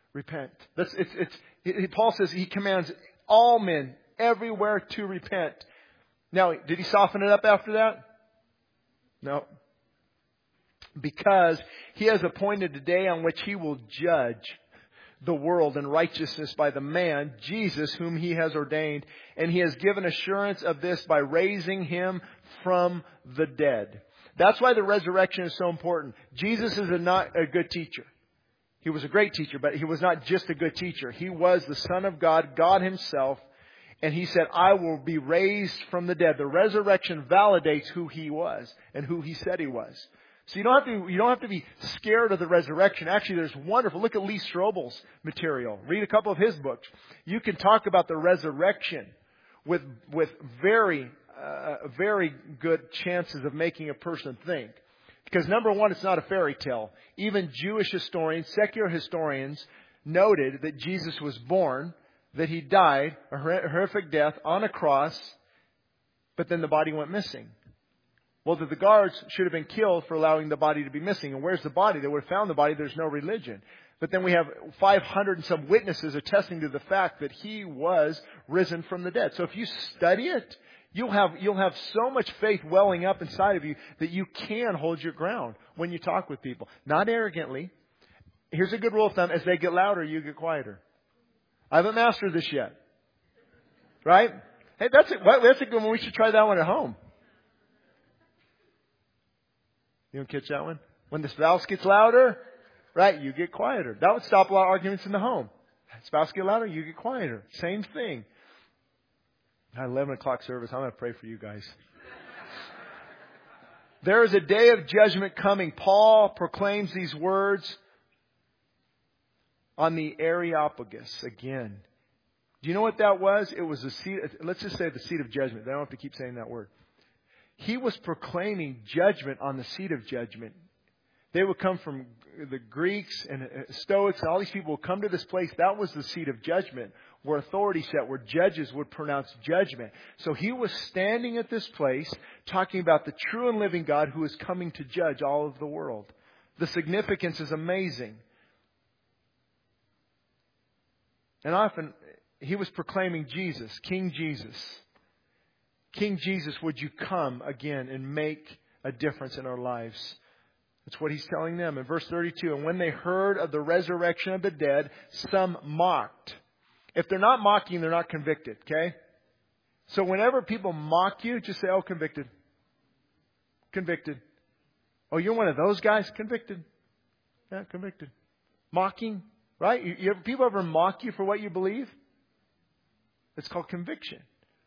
Repent. Paul says he commands all men everywhere to repent. Now, did he soften it up after that? No. Because he has appointed a day on which he will judge the world in righteousness by the man, Jesus, whom he has ordained. And he has given assurance of this by raising him from the dead. That's why the resurrection is so important. Jesus is not a good teacher. He was a great teacher, but he was not just a good teacher. He was the Son of God, God himself. And he said, I will be raised from the dead. The resurrection validates who he was and who he said he was. So you don't have to be scared of the resurrection. Actually, there's wonderful. Look at Lee Strobel's material. Read a couple of his books. You can talk about the resurrection with very good chances of making a person think. Because number one, it's not a fairy tale. Even Jewish historians, secular historians, noted that Jesus was born, that he died a horrific death on a cross, but then the body went missing. Well, that the guards should have been killed for allowing the body to be missing. And where's the body? They would have found the body. There's no religion. But then we have 500 and some witnesses attesting to the fact that he was risen from the dead. So if you study it, you'll have so much faith welling up inside of you that you can hold your ground when you talk with people. Not arrogantly. Here's a good rule of thumb. As they get louder, you get quieter. I haven't mastered this yet. Right? Hey, that's a good one. We should try that one at home. You don't catch that one? When the spouse gets louder, right, you get quieter. That would stop a lot of arguments in the home. Spouse get louder, you get quieter. Same thing. At 11 o'clock service, I'm going to pray for you guys. There is a day of judgment coming. Paul proclaims these words on the Areopagus again. Do you know what that was? It was the seat, let's just say the seat of judgment. I don't have to keep saying that word. He was proclaiming judgment on the seat of judgment. They would come from the Greeks and Stoics. All these people would come to this place. That was the seat of judgment, where authority sat, where judges would pronounce judgment. So he was standing at this place talking about the true and living God who is coming to judge all of the world. The significance is amazing. And often he was proclaiming Jesus, King Jesus. King Jesus, would you come again and make a difference in our lives? That's what he's telling them. In verse 32, and when they heard of the resurrection of the dead, some mocked. If they're not mocking, they're not convicted, okay? So whenever people mock you, just say, oh, convicted. Convicted. Oh, you're one of those guys? Convicted. Yeah, convicted. Mocking, right? People ever mock you for what you believe? It's called conviction.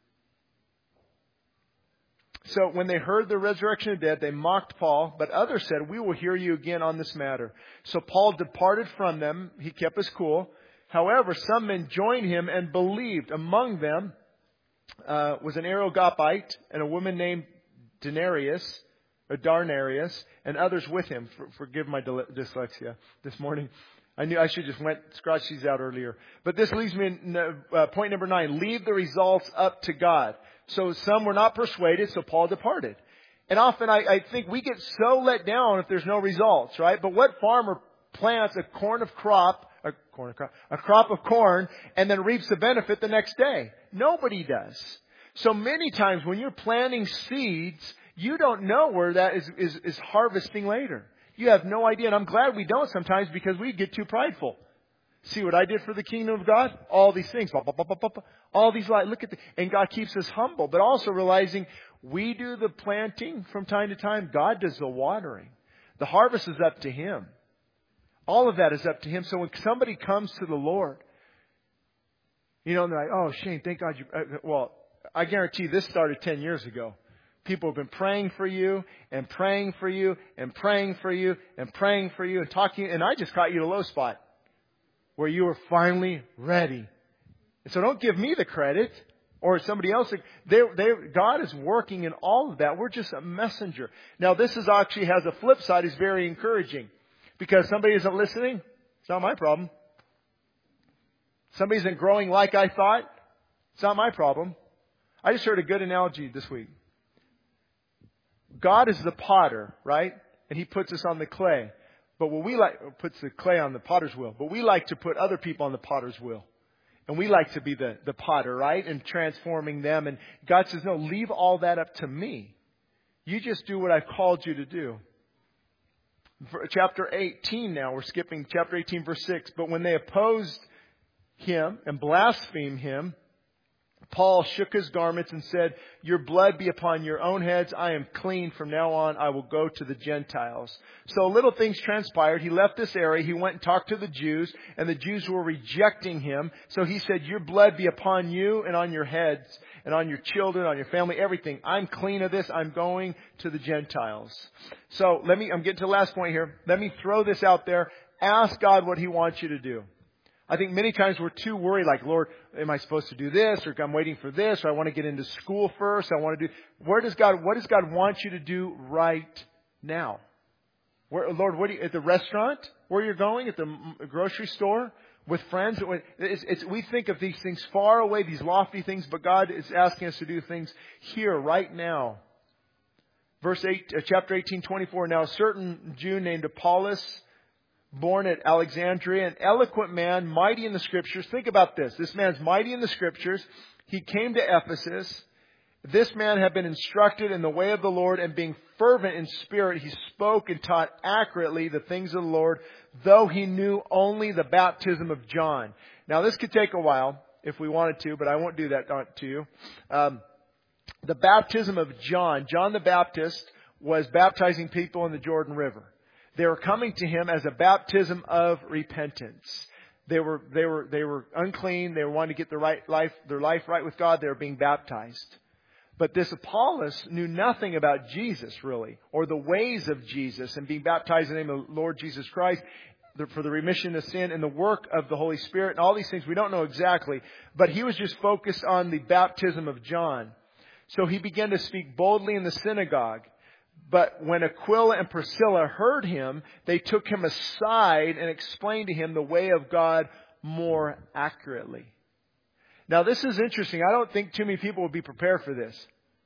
So when they heard the resurrection of the dead, they mocked Paul, but others said, we will hear you again on this matter. So Paul departed from them. He kept his cool. However, some men joined him and believed. Among them was an Areopagite and a woman named Darnarius, and others with him. Forgive my dyslexia this morning. I knew I should just scratch these out earlier. But this leads me in point number 9. Leave the results up to God. So some were not persuaded, so Paul departed. And often I think we get so let down if there's no results, right? But what farmer plants a crop of corn and then reaps the benefit the next day? Nobody does. So many times when you're planting seeds, you don't know where that is harvesting later. You have no idea. And I'm glad we don't sometimes because we get too prideful. See what I did for the kingdom of God? All these things. All these lights. Look at and God keeps us humble. But also realizing we do the planting from time to time. God does the watering. The harvest is up to Him. All of that is up to Him. So when somebody comes to the Lord, and they're like, oh, Shane, thank God you... Well, I guarantee this started 10 years ago. People have been praying for you and praying for you and praying for you and praying for you and talking. And I just caught you at a low spot where you were finally ready. And so don't give me the credit or somebody else. God is working in all of that. We're just a messenger. Now, this is actually has a flip side. Is very encouraging because somebody isn't listening. It's not my problem. Somebody isn't growing like I thought. It's not my problem. I just heard a good analogy this week. God is the potter, right? And He puts us on the clay. But what we like puts the clay on the potter's wheel. But we like to put other people on the potter's wheel. And we like to be the potter, right? And transforming them. And God says, no, leave all that up to me. You just do what I've called you to do. For chapter 18 now, we're skipping chapter 18, verse 6. But when they opposed him and blasphemed him, Paul shook his garments and said, your blood be upon your own heads. I am clean. From now on, I will go to the Gentiles. So little things transpired. He left this area. He went and talked to the Jews, and the Jews were rejecting him. So he said, your blood be upon you and on your heads and on your children, on your family, everything. I'm clean of this. I'm going to the Gentiles. So I'm getting to the last point here. Let me throw this out there. Ask God what He wants you to do. I think many times we're too worried, like, Lord, am I supposed to do this? Or I'm waiting for this? Or I want to get into school first. What does God want you to do right now? Lord, at the restaurant? Where you're going? At the grocery store? With friends? We think of these things far away, these lofty things, but God is asking us to do things here, right now. Chapter 18:24. Now a certain Jew named Apollos, born at Alexandria, an eloquent man, mighty in the Scriptures. Think about this. This man's mighty in the Scriptures. He came to Ephesus. This man had been instructed in the way of the Lord, and being fervent in spirit, he spoke and taught accurately the things of the Lord, though he knew only the baptism of John. Now, this could take a while if we wanted to, but I won't do that to you. The baptism of John. John the Baptist was baptizing people in the Jordan River. They were coming to him as a baptism of repentance. They were unclean. They were wanting to get their life right with God. They were being baptized. But this Apollos knew nothing about Jesus, really, or the ways of Jesus, and being baptized in the name of the Lord Jesus Christ for the remission of sin and the work of the Holy Spirit and all these things we don't know exactly. But he was just focused on the baptism of John. So he began to speak boldly in the synagogue. But when Aquila and Priscilla heard him, they took him aside and explained to him the way of God more accurately. Now, this is interesting. I don't think too many people would be prepared for this.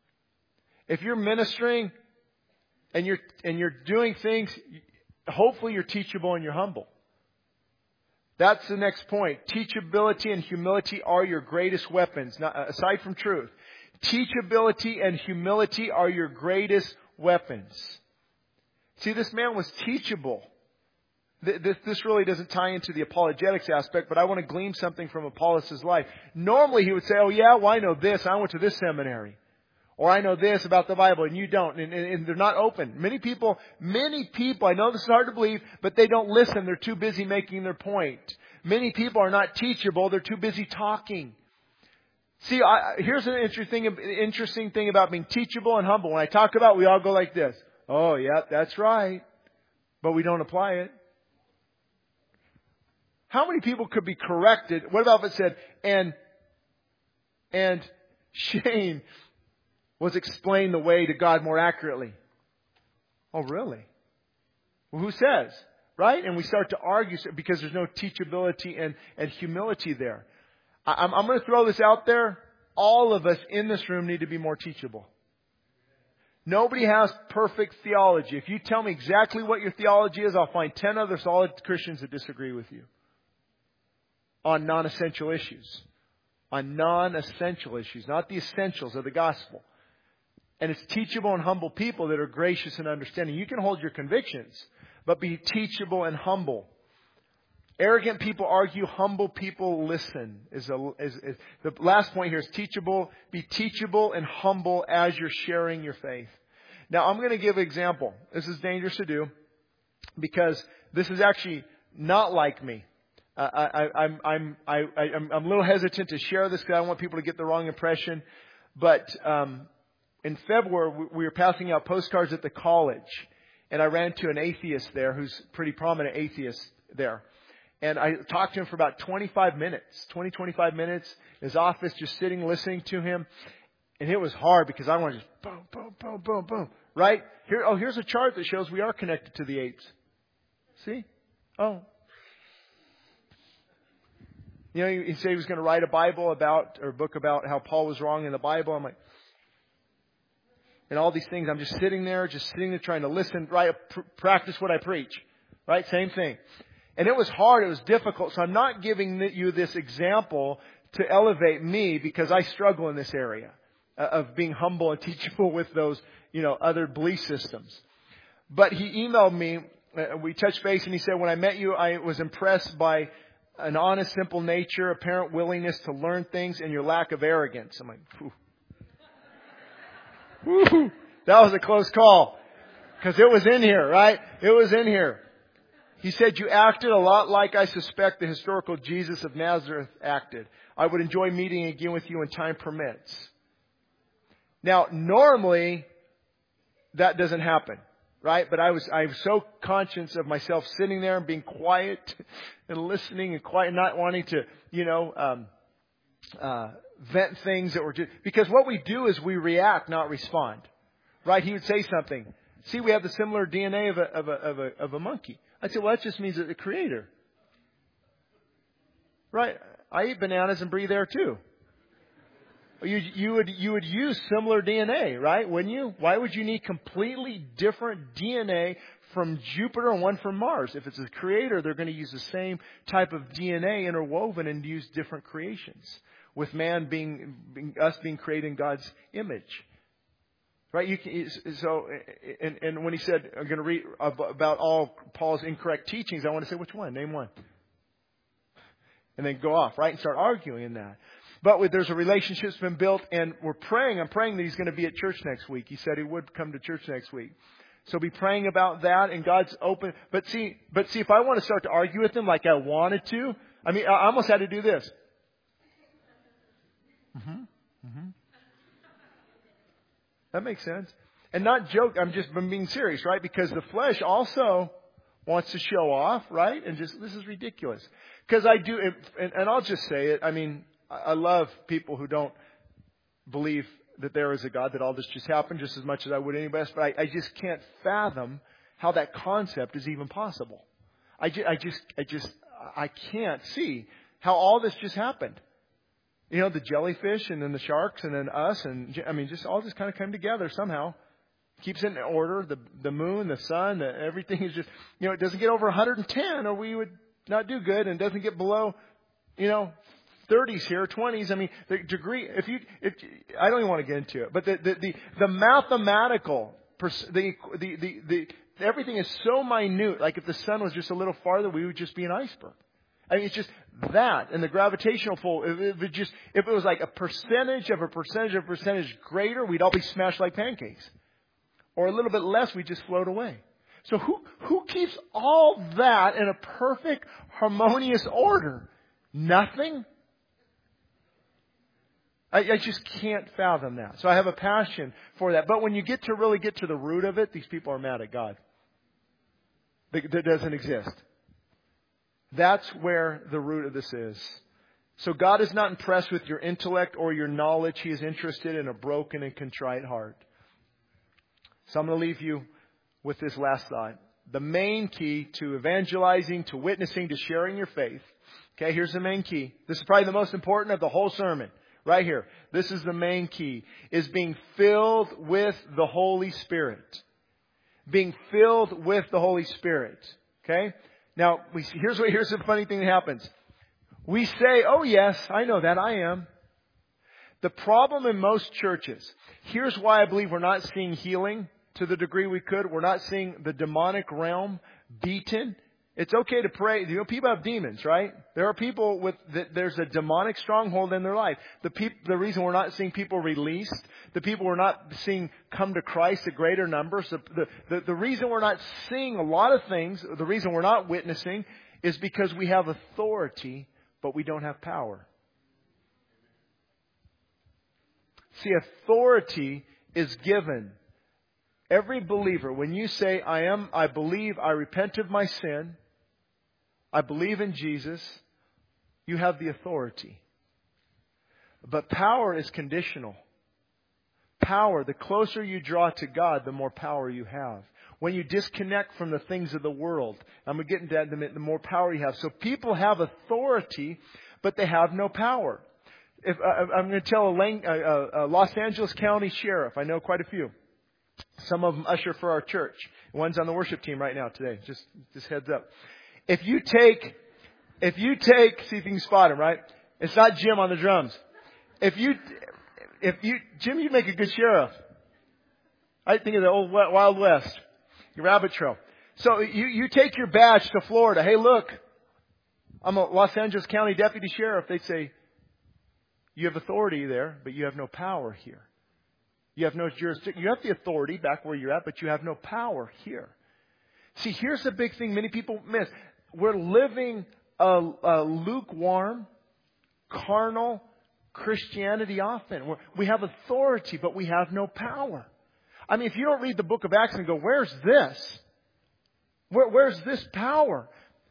If you're ministering and you're doing things, hopefully you're teachable and you're humble. That's the next point. Teachability and humility are your greatest weapons, aside from truth. Teachability and humility are your greatest weapons. See, this man was teachable. This really doesn't tie into the apologetics aspect, but I want to glean something from Apollos' life. Normally he would say, oh yeah, well I know this. I went to this seminary. Or I know this about the Bible and you don't. And they're not open. Many people, I know this is hard to believe, but they don't listen. They're too busy making their point. Many people are not teachable. They're too busy talking. See, here's an interesting thing about being teachable and humble. When I talk about, we all go like this. Oh yeah, that's right. But we don't apply it. How many people could be corrected? What about if it said, and Shane was explained the way to God more accurately? Oh, really? Well, who says? Right? And we start to argue because there's no teachability and humility there. I'm going to throw this out there. All of us in this room need to be more teachable. Nobody has perfect theology. If you tell me exactly what your theology is, I'll find 10 other solid Christians that disagree with you. On non-essential issues. On non-essential issues. Not the essentials of the gospel. And it's teachable and humble people that are gracious and understanding. You can hold your convictions, but be teachable and humble. Arrogant people argue, humble people listen. The last point here is teachable. Be teachable and humble as you're sharing your faith. Now I'm going to give an example. This is dangerous to do because this is actually not like me. I'm a little hesitant to share this because I don't want people to get the wrong impression. But in February, we were passing out postcards at the college. And I ran to an atheist there who's a pretty prominent atheist there. And I talked to him for about 25 minutes, in his office, just sitting, listening to him. And it was hard because I wanted to just boom, boom, boom, boom, boom. Right? Here's a chart that shows we are connected to the apes. See? Oh. You know, he said he was going to write a book about how Paul was wrong in the Bible. I'm like, and all these things, I'm just sitting there trying to listen, right? Practice what I preach. Right? Same thing. And it was hard. It was difficult. So I'm not giving you this example to elevate me because I struggle in this area of being humble and teachable with those, other belief systems. But he emailed me. We touched base and he said, when I met you, I was impressed by an honest, simple nature, apparent willingness to learn things, and your lack of arrogance. I'm like, whew. Woo. That was a close call. Because it was in here, right? It was in here. He said, you acted a lot like I suspect the historical Jesus of Nazareth acted. I would enjoy meeting again with you when time permits. Now, normally, that doesn't happen, right? But I was so conscious of myself sitting there and being quiet and listening and quiet, not wanting to, vent things that were just, because what we do is we react, not respond, right? He would say something. See, we have the similar DNA of a monkey. I'd say, well, that just means that the creator. Right? I eat bananas and breathe air too. You would use similar DNA, right? Wouldn't you? Why would you need completely different DNA from Jupiter and one from Mars? If it's a creator, they're going to use the same type of DNA interwoven and use different creations. With man being created in God's image. Right? And when he said, I'm going to read about all Paul's incorrect teachings, I want to say, which one? Name one. And then go off, right? And start arguing in that. But there's a relationship that's been built, and we're praying. I'm praying that he's going to be at church next week. He said he would come to church next week. So be praying about that, and God's open. But see, if I want to start to argue with him like I wanted to, I almost had to do this. That makes sense. And not joke. I'm being serious, right? Because the flesh also wants to show off, right? And this is ridiculous. Because I do, and I'll just say it. I love people who don't believe that there is a God, that all this just happened just as much as I would anybody else. But I just can't fathom how that concept is even possible. I can't see how all this just happened. The jellyfish and then the sharks and then us and just all this kind of came together somehow. Keeps it in order. The moon, the sun, everything is just, it doesn't get over 110 or we would not do good, and doesn't get below, 30s here, 20s. The degree, I don't even want to get into it, but the mathematical, everything is so minute. Like if the sun was just a little farther, we would just be an iceberg. It's just that, and the gravitational pull. If it was like a percentage of a percentage greater, we'd all be smashed like pancakes, or a little bit less, we'd just float away. So who keeps all that in a perfect, harmonious order? Nothing. I just can't fathom that. So I have a passion for that. But when you really get to the root of it, these people are mad at God. That doesn't exist. That's where the root of this is. So God is not impressed with your intellect or your knowledge. He is interested in a broken and contrite heart. So I'm going to leave you with this last thought. The main key to evangelizing, to witnessing, to sharing your faith. Okay, here's the main key. This is probably the most important of the whole sermon. Right here. This is the main key. Is being filled with the Holy Spirit. Being filled with the Holy Spirit. Okay? Now, here's the funny thing that happens. We say, oh yes, I know that, I am. The problem in most churches, here's why I believe we're not seeing healing to the degree we could. We're not seeing the demonic realm beaten. It's okay to pray. People have demons, right? There are people there's a demonic stronghold in their life. The reason we're not seeing people released, the people we're not seeing come to Christ a greater numbers, the reason we're not seeing a lot of things, the reason we're not witnessing is because we have authority, but we don't have power. See, authority is given. Every believer, when you say, I believe, I repent of my sin, I believe in Jesus, you have the authority. But power is conditional. Power, the closer you draw to God, the more power you have. When you disconnect from the things of the world, I'm going to get into that in a minute, the more power you have. So people have authority, but they have no power. I'm going to tell a Los Angeles County sheriff, I know quite a few. Some of them usher for our church. One's on the worship team right now today. Just heads up. If you take, see if you can spot him, right? It's not Jim on the drums. Jim, you'd make a good sheriff. I think of the old Wild West, your rabbit trail. So you take your badge to Florida. Hey, look, I'm a Los Angeles County Deputy Sheriff. They'd say, you have authority there, but you have no power here. You have no jurisdiction. You have the authority back where you're at, but you have no power here. See, here's the big thing many people miss. We're living a lukewarm, carnal Christianity often. We have authority, but we have no power. I mean, if you don't read the book of Acts and go, where's this? Where's this power?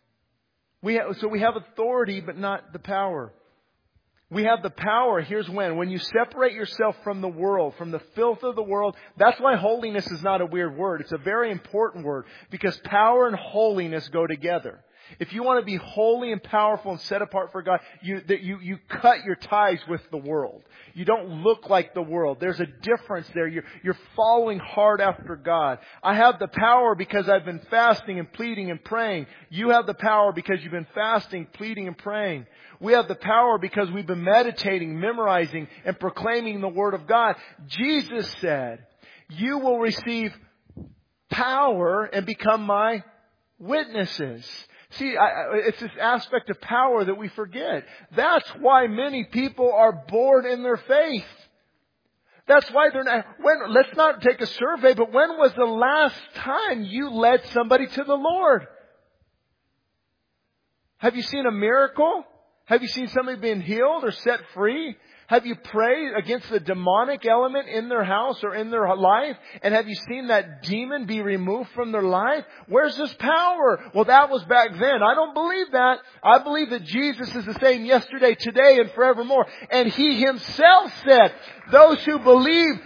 So we have authority, but not the power. We have the power. Here's when you separate yourself from the world, from the filth of the world. That's why holiness is not a weird word. It's a very important word because power and holiness go together. If you want to be holy and powerful and set apart for God, you cut your ties with the world. You don't look like the world. There's a difference there. You're following hard after God. I have the power because I've been fasting and pleading and praying. You have the power because you've been fasting, pleading and praying. We have the power because we've been meditating, memorizing, and proclaiming the Word of God. Jesus said, you will receive power and become my witnesses. See, it's this aspect of power that we forget. That's why many people are bored in their faith. That's why they're not. Let's not take a survey, but when was the last time you led somebody to the Lord? Have you seen a miracle? Have you seen somebody being healed or set free? Have you prayed against the demonic element in their house or in their life? And have you seen that demon be removed from their life? Where's this power? Well, that was back then. I don't believe that. I believe that Jesus is the same yesterday, today, and forevermore. And He Himself said, those who believe,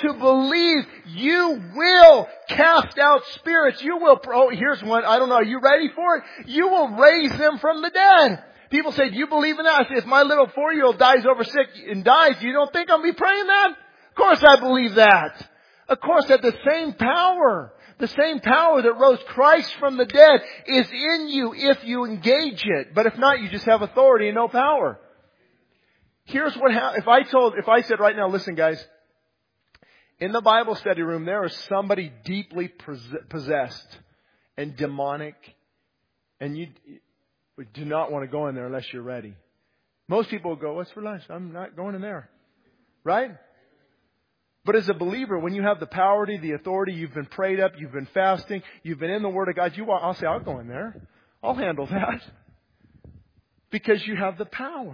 you will cast out spirits. You will, here's one. I don't know. Are you ready for it? You will raise them from the dead. People say, do you believe in that? I say, if my little 4-year-old dies over sick and dies, you don't think I'll be praying that? Of course I believe that. Of course that the same power that rose Christ from the dead is in you if you engage it. But if not, you just have authority and no power. Here's what happens. If I said right now, listen guys, in the Bible study room, there is somebody deeply possessed and demonic, and you do not want to go in there unless you're ready. Most people will go, what's for lunch? I'm not going in there. Right? But as a believer, when you have the power, the authority, you've been prayed up, you've been fasting, you've been in the Word of God, I'll say, I'll go in there. I'll handle that. Because you have the power.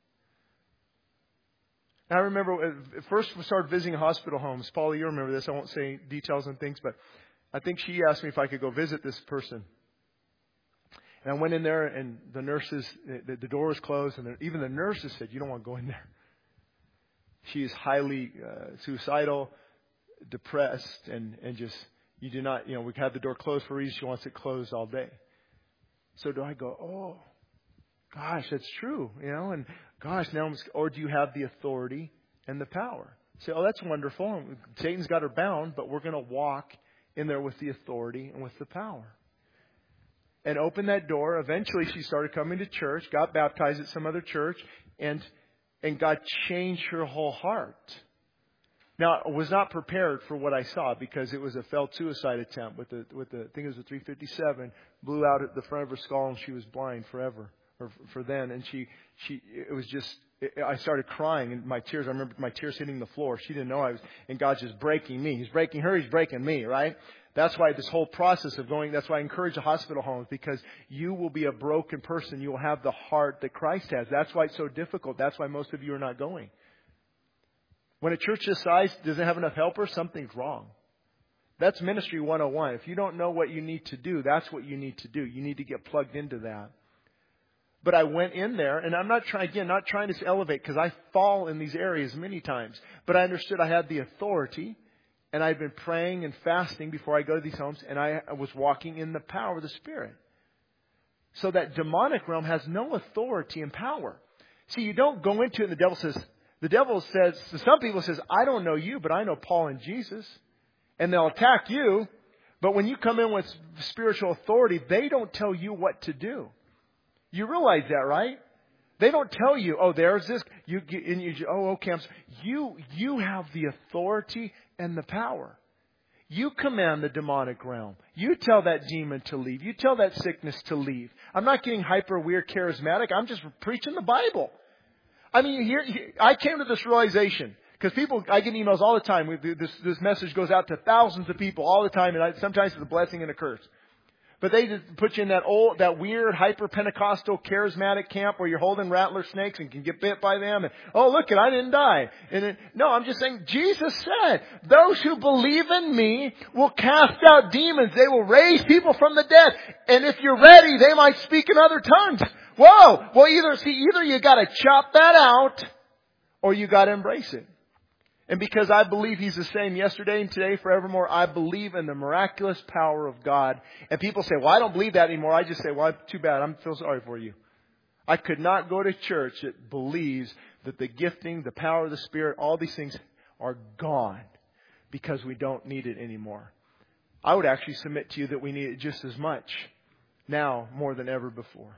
I remember first we started visiting hospital homes. Paula, you remember this. I won't say details and things, but I think she asked me if I could go visit this person. And I went in there, and the nurses, the door was closed, and even the nurses said, you don't want to go in there. She is highly suicidal, depressed, and just, you do not, we had the door closed for a reason. She wants it closed all day. So do I go, oh, gosh, that's true, and gosh, or do you have the authority and the power? Say, oh, that's wonderful. Satan's got her bound, but we're going to walk in there with the authority and with the power. And opened that door. Eventually she started coming to church, got baptized at some other church, and God changed her whole heart. Now, I was not prepared for what I saw because it was a failed suicide attempt with the I think it was a .357, blew out at the front of her skull, and she was blind forever, or for then. And it was just, I started crying, and I remember my tears hitting the floor. She didn't know and God's just breaking me. He's breaking her, He's breaking me, right? That's why this whole process of that's why I encourage the hospital homes, because you will be a broken person. You will have the heart that Christ has. That's why it's so difficult. That's why most of you are not going. When a church this size doesn't have enough helpers, something's wrong. That's ministry 101. If you don't know what you need to do, that's what you need to do. You need to get plugged into that. But I went in there, and I'm not trying to elevate, because I fall in these areas many times. But I understood I had the authority. And I'd been praying and fasting before I go to these homes, and I was walking in the power of the Spirit. So that demonic realm has no authority and power. See, you don't go into it and the devil says, to some people says, I don't know you, but I know Paul and Jesus. And they'll attack you. But when you come in with spiritual authority, they don't tell you what to do. You realize that, right? They don't tell you, oh, there's this. Okay. You have the authority and the power. You command the demonic realm. You tell that demon to leave. You tell that sickness to leave. I'm not getting hyper weird charismatic. I'm just preaching the Bible. I mean, I came to this realization because I get emails all the time. This message goes out to thousands of people all the time, and sometimes it's a blessing and a curse. But they just put you in that weird hyper Pentecostal charismatic camp where you're holding rattler snakes and can get bit by them. And, oh, look, I didn't die. No, I'm just saying Jesus said, those who believe in me will cast out demons. They will raise people from the dead. And if you're ready, they might speak in other tongues. Whoa! Well, either you got to chop that out or you got to embrace it. And because I believe He's the same yesterday and today, forevermore, I believe in the miraculous power of God. And people say, well, I don't believe that anymore. I just say, well, too bad. I feel sorry for you. I could not go to church that believes that the gifting, the power of the Spirit, all these things are gone because we don't need it anymore. I would actually submit to you that we need it just as much now more than ever before.